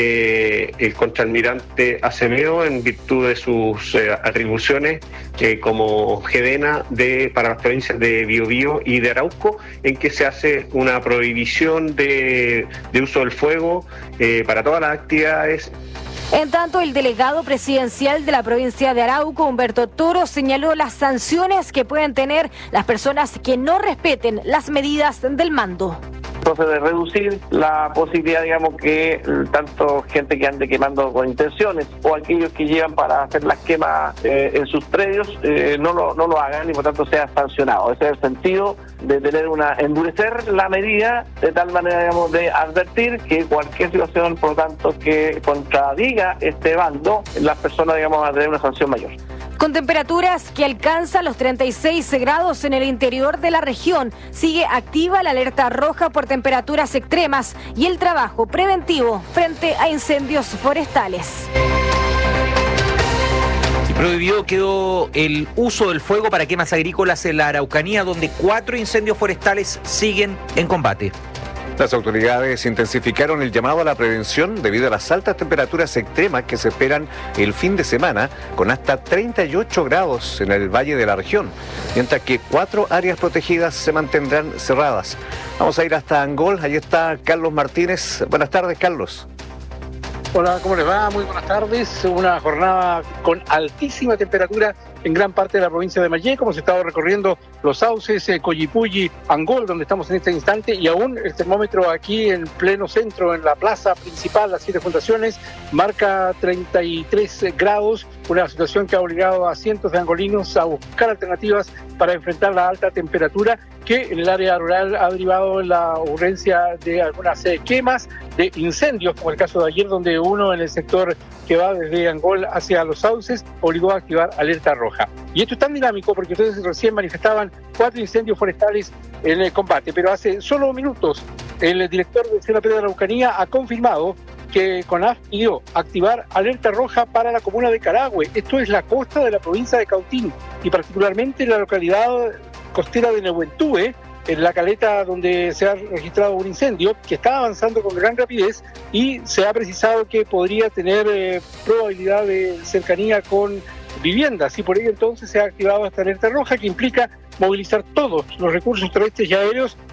el contraalmirante Acevedo en virtud de sus atribuciones como GEDENA para las provincias de Biobío y de Arauco, en que se hace una prohibición de uso del fuego para todas las actividades. En tanto, el delegado presidencial de la provincia de Arauco, Humberto Toro, señaló las sanciones que pueden tener las personas que no respeten las medidas del mando. Entonces, de reducir la posibilidad, digamos, que tanto gente que ande quemando con intenciones o aquellos que llevan para hacer las quemas en sus predios no lo hagan y por tanto sea sancionado. Ese es el sentido de tener endurecer la medida de tal manera, digamos, de advertir que cualquier situación, por lo tanto, que contradiga este bando, las personas, digamos, van a tener una sanción mayor. Con temperaturas que alcanzan los 36 grados en el interior de la región, sigue activa la alerta roja por temperaturas extremas y el trabajo preventivo frente a incendios forestales. Prohibido quedó el uso del fuego para quemas agrícolas en la Araucanía, donde 4 incendios forestales siguen en combate. Las autoridades intensificaron el llamado a la prevención debido a las altas temperaturas extremas que se esperan el fin de semana, con hasta 38 grados en el valle de la región, mientras que 4 áreas protegidas se mantendrán cerradas. Vamos a ir hasta Angol, ahí está Carlos Martínez. Buenas tardes, Carlos. Hola, ¿cómo les va? Muy buenas tardes. Una jornada con altísima temperatura en gran parte de la provincia de Mayé, como se estaba recorriendo Los Sauces, Collipulli, Angol, donde estamos en este instante, y aún el termómetro aquí en pleno centro, en la plaza principal, las 7 fundaciones, marca 33 grados, una situación que ha obligado a cientos de angolinos a buscar alternativas para enfrentar la alta temperatura que en el área rural ha derivado en la ocurrencia de algunas quemas, de incendios, como el caso de ayer, donde uno en el sector que va desde Angol hacia Los Sauces obligó a activar alerta roja. Y esto es tan dinámico porque ustedes recién manifestaban 4 incendios forestales en el combate, pero hace solo minutos el director de Senapred de la Araucanía ha confirmado que CONAF pidió activar alerta roja para la comuna de Carahue. Esto es la costa de la provincia de Cautín y particularmente la localidad costera de Nehuentúe, en la caleta donde se ha registrado un incendio que está avanzando con gran rapidez y se ha precisado que podría tener probabilidad de cercanía con viviendas, y por ello entonces se ha activado esta alerta roja que implica movilizar todos los recursos terrestres y aéreos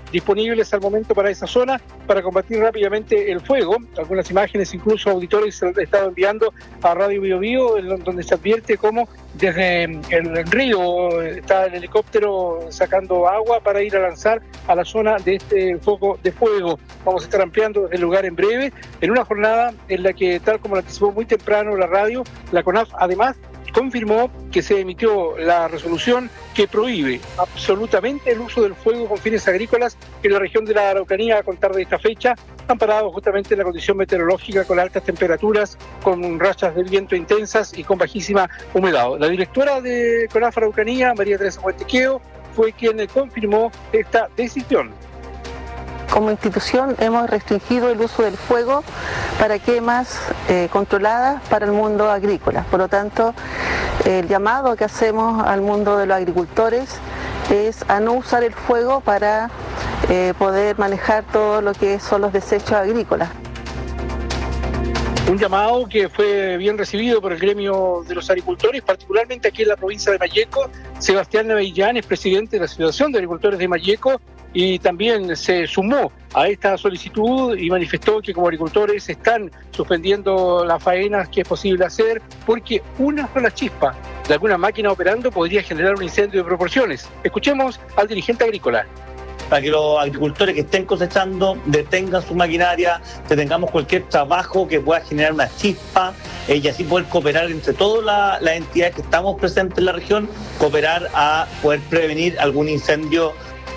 disponibles al momento para esa zona para combatir rápidamente el fuego. Algunas imágenes, incluso auditores, se han estado enviando a Radio Bio Bio, donde se advierte cómo desde el río está el helicóptero sacando agua para ir a lanzar a la zona de este foco de fuego. Vamos a estar ampliando desde el lugar en breve, en una jornada en la que, tal como lo anticipó muy temprano la radio, la CONAF además confirmó que se emitió la resolución que prohíbe absolutamente el uso del fuego con fines agrícolas en la región de la Araucanía a contar de esta fecha, amparado justamente en la condición meteorológica con altas temperaturas, con rachas de viento intensas y con bajísima humedad. La directora de CONAF Araucanía, María Teresa Huantequeo, fue quien confirmó esta decisión. Como institución hemos restringido el uso del fuego para quemas controladas para el mundo agrícola. Por lo tanto, el llamado que hacemos al mundo de los agricultores es a no usar el fuego para poder manejar todo lo que son los desechos agrícolas. Un llamado que fue bien recibido por el gremio de los agricultores, particularmente aquí en la provincia de Malleco. Sebastián Navellán es presidente de la Asociación de Agricultores de Malleco y también se sumó a esta solicitud y manifestó que como agricultores están suspendiendo las faenas que es posible hacer porque una sola chispa de alguna máquina operando podría generar un incendio de proporciones. Escuchemos al dirigente agrícola. Para que los agricultores que estén cosechando detengan su maquinaria, detengamos cualquier trabajo que pueda generar una chispa y así poder cooperar entre todas las entidades que estamos presentes en la región, cooperar a poder prevenir algún incendio.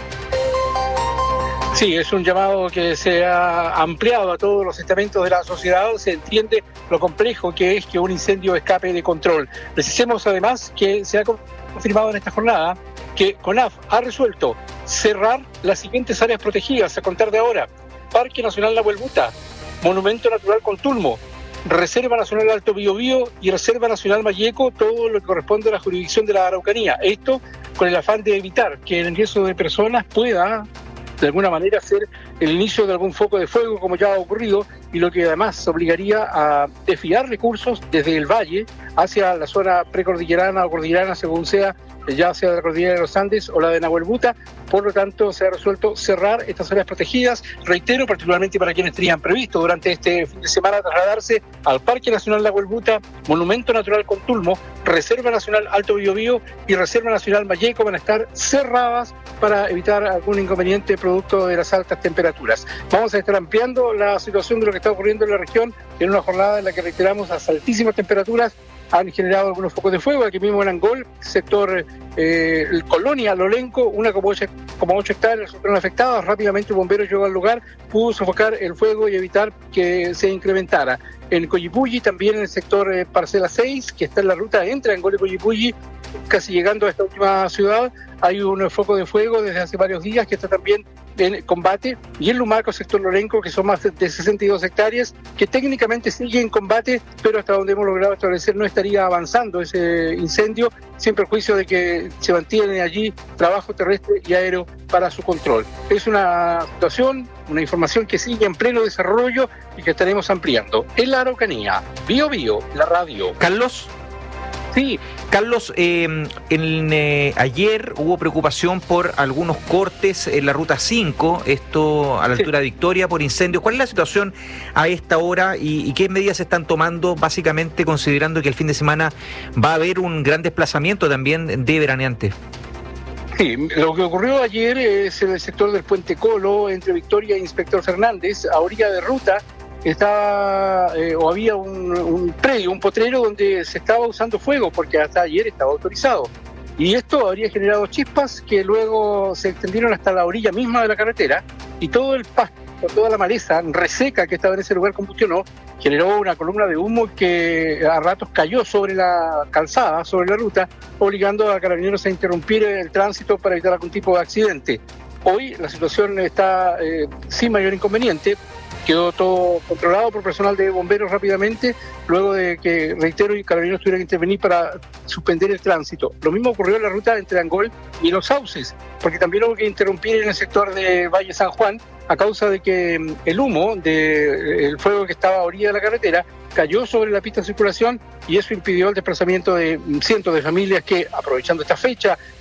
Sí, es un llamado que se ha ampliado a todos los estamentos de la sociedad. Se entiende lo complejo que es que un incendio escape de control. Precisemos además que se ha confirmado en esta jornada que CONAF ha resuelto cerrar las siguientes áreas protegidas a contar de ahora: Parque Nacional Nahuel Buta, Monumento Natural Contulmo, Reserva Nacional Alto Biobío y Reserva Nacional Malleco, todo lo que corresponde a la jurisdicción de la Araucanía. Esto con el afán de evitar que el ingreso de personas pueda de alguna manera ser el inicio de algún foco de fuego, como ya ha ocurrido, y lo que además obligaría a desviar recursos desde el valle hacia la zona precordillerana o cordillerana, según sea, ya sea de la cordillera de los Andes o la de Nahuel Buta. Por lo tanto, se ha resuelto cerrar estas áreas protegidas, reitero, particularmente para quienes tenían previsto durante este fin de semana trasladarse al Parque Nacional Nahuel Buta, Monumento Natural Contulmo, Reserva Nacional Alto Biobío y Reserva Nacional Malleco van a estar cerradas para evitar algún inconveniente producto de las altas temperaturas. Vamos a estar ampliando la situación de lo que está ocurriendo en la región en una jornada en la que, reiteramos, las altísimas temperaturas han generado algunos focos de fuego. Aquí mismo en Angol, sector Colonia, Lolenco, 1,8 hectáreas fueron afectadas. Rápidamente el bombero llegó al lugar, pudo sofocar el fuego y evitar que se incrementara. En Coyipulli, también en el sector Parcela 6, que está en la ruta entre Angol y Coyipulli, casi llegando a esta última ciudad, hay un foco de fuego desde hace varios días que está también en combate, y en Lumaco, sector Lorenco, que son más de 62 hectáreas, que técnicamente sigue en combate, pero hasta donde hemos logrado establecer no estaría avanzando ese incendio, sin perjuicio de que se mantiene allí trabajo terrestre y aéreo para su control. Es una situación, una información que sigue en pleno desarrollo y que estaremos ampliando. En la Araucanía, Bio Bio, la radio. Carlos. Sí. Carlos, ayer hubo preocupación por algunos cortes en la Ruta 5, esto a la altura de Victoria, por incendios. ¿Cuál es la situación a esta hora y qué medidas se están tomando, básicamente considerando que el fin de semana va a haber un gran desplazamiento también de veraneantes? Sí, lo que ocurrió ayer es en el sector del Puente Colo, entre Victoria e Inspector Fernández, a orilla de ruta. Había un predio, un potrero donde se estaba usando fuego porque hasta ayer estaba autorizado, y esto habría generado chispas que luego se extendieron hasta la orilla misma de la carretera, y todo el pasto, toda la maleza reseca que estaba en ese lugar combustionó, generó una columna de humo que a ratos cayó sobre la calzada, sobre la ruta, obligando a carabineros a interrumpir el tránsito para evitar algún tipo de accidente. Hoy la situación está sin mayor inconveniente. Quedó todo controlado por personal de bomberos rápidamente, luego de que, reitero, y carabineros tuvieran que intervenir para suspender el tránsito. Lo mismo ocurrió en la ruta entre Angol y Los Sauces, porque también hubo que interrumpir en el sector de Valle San Juan a causa de que el humo del fuego que estaba a orilla de la carretera cayó sobre la pista de circulación, y eso impidió el desplazamiento de cientos de familias que, aprovechando esta fecha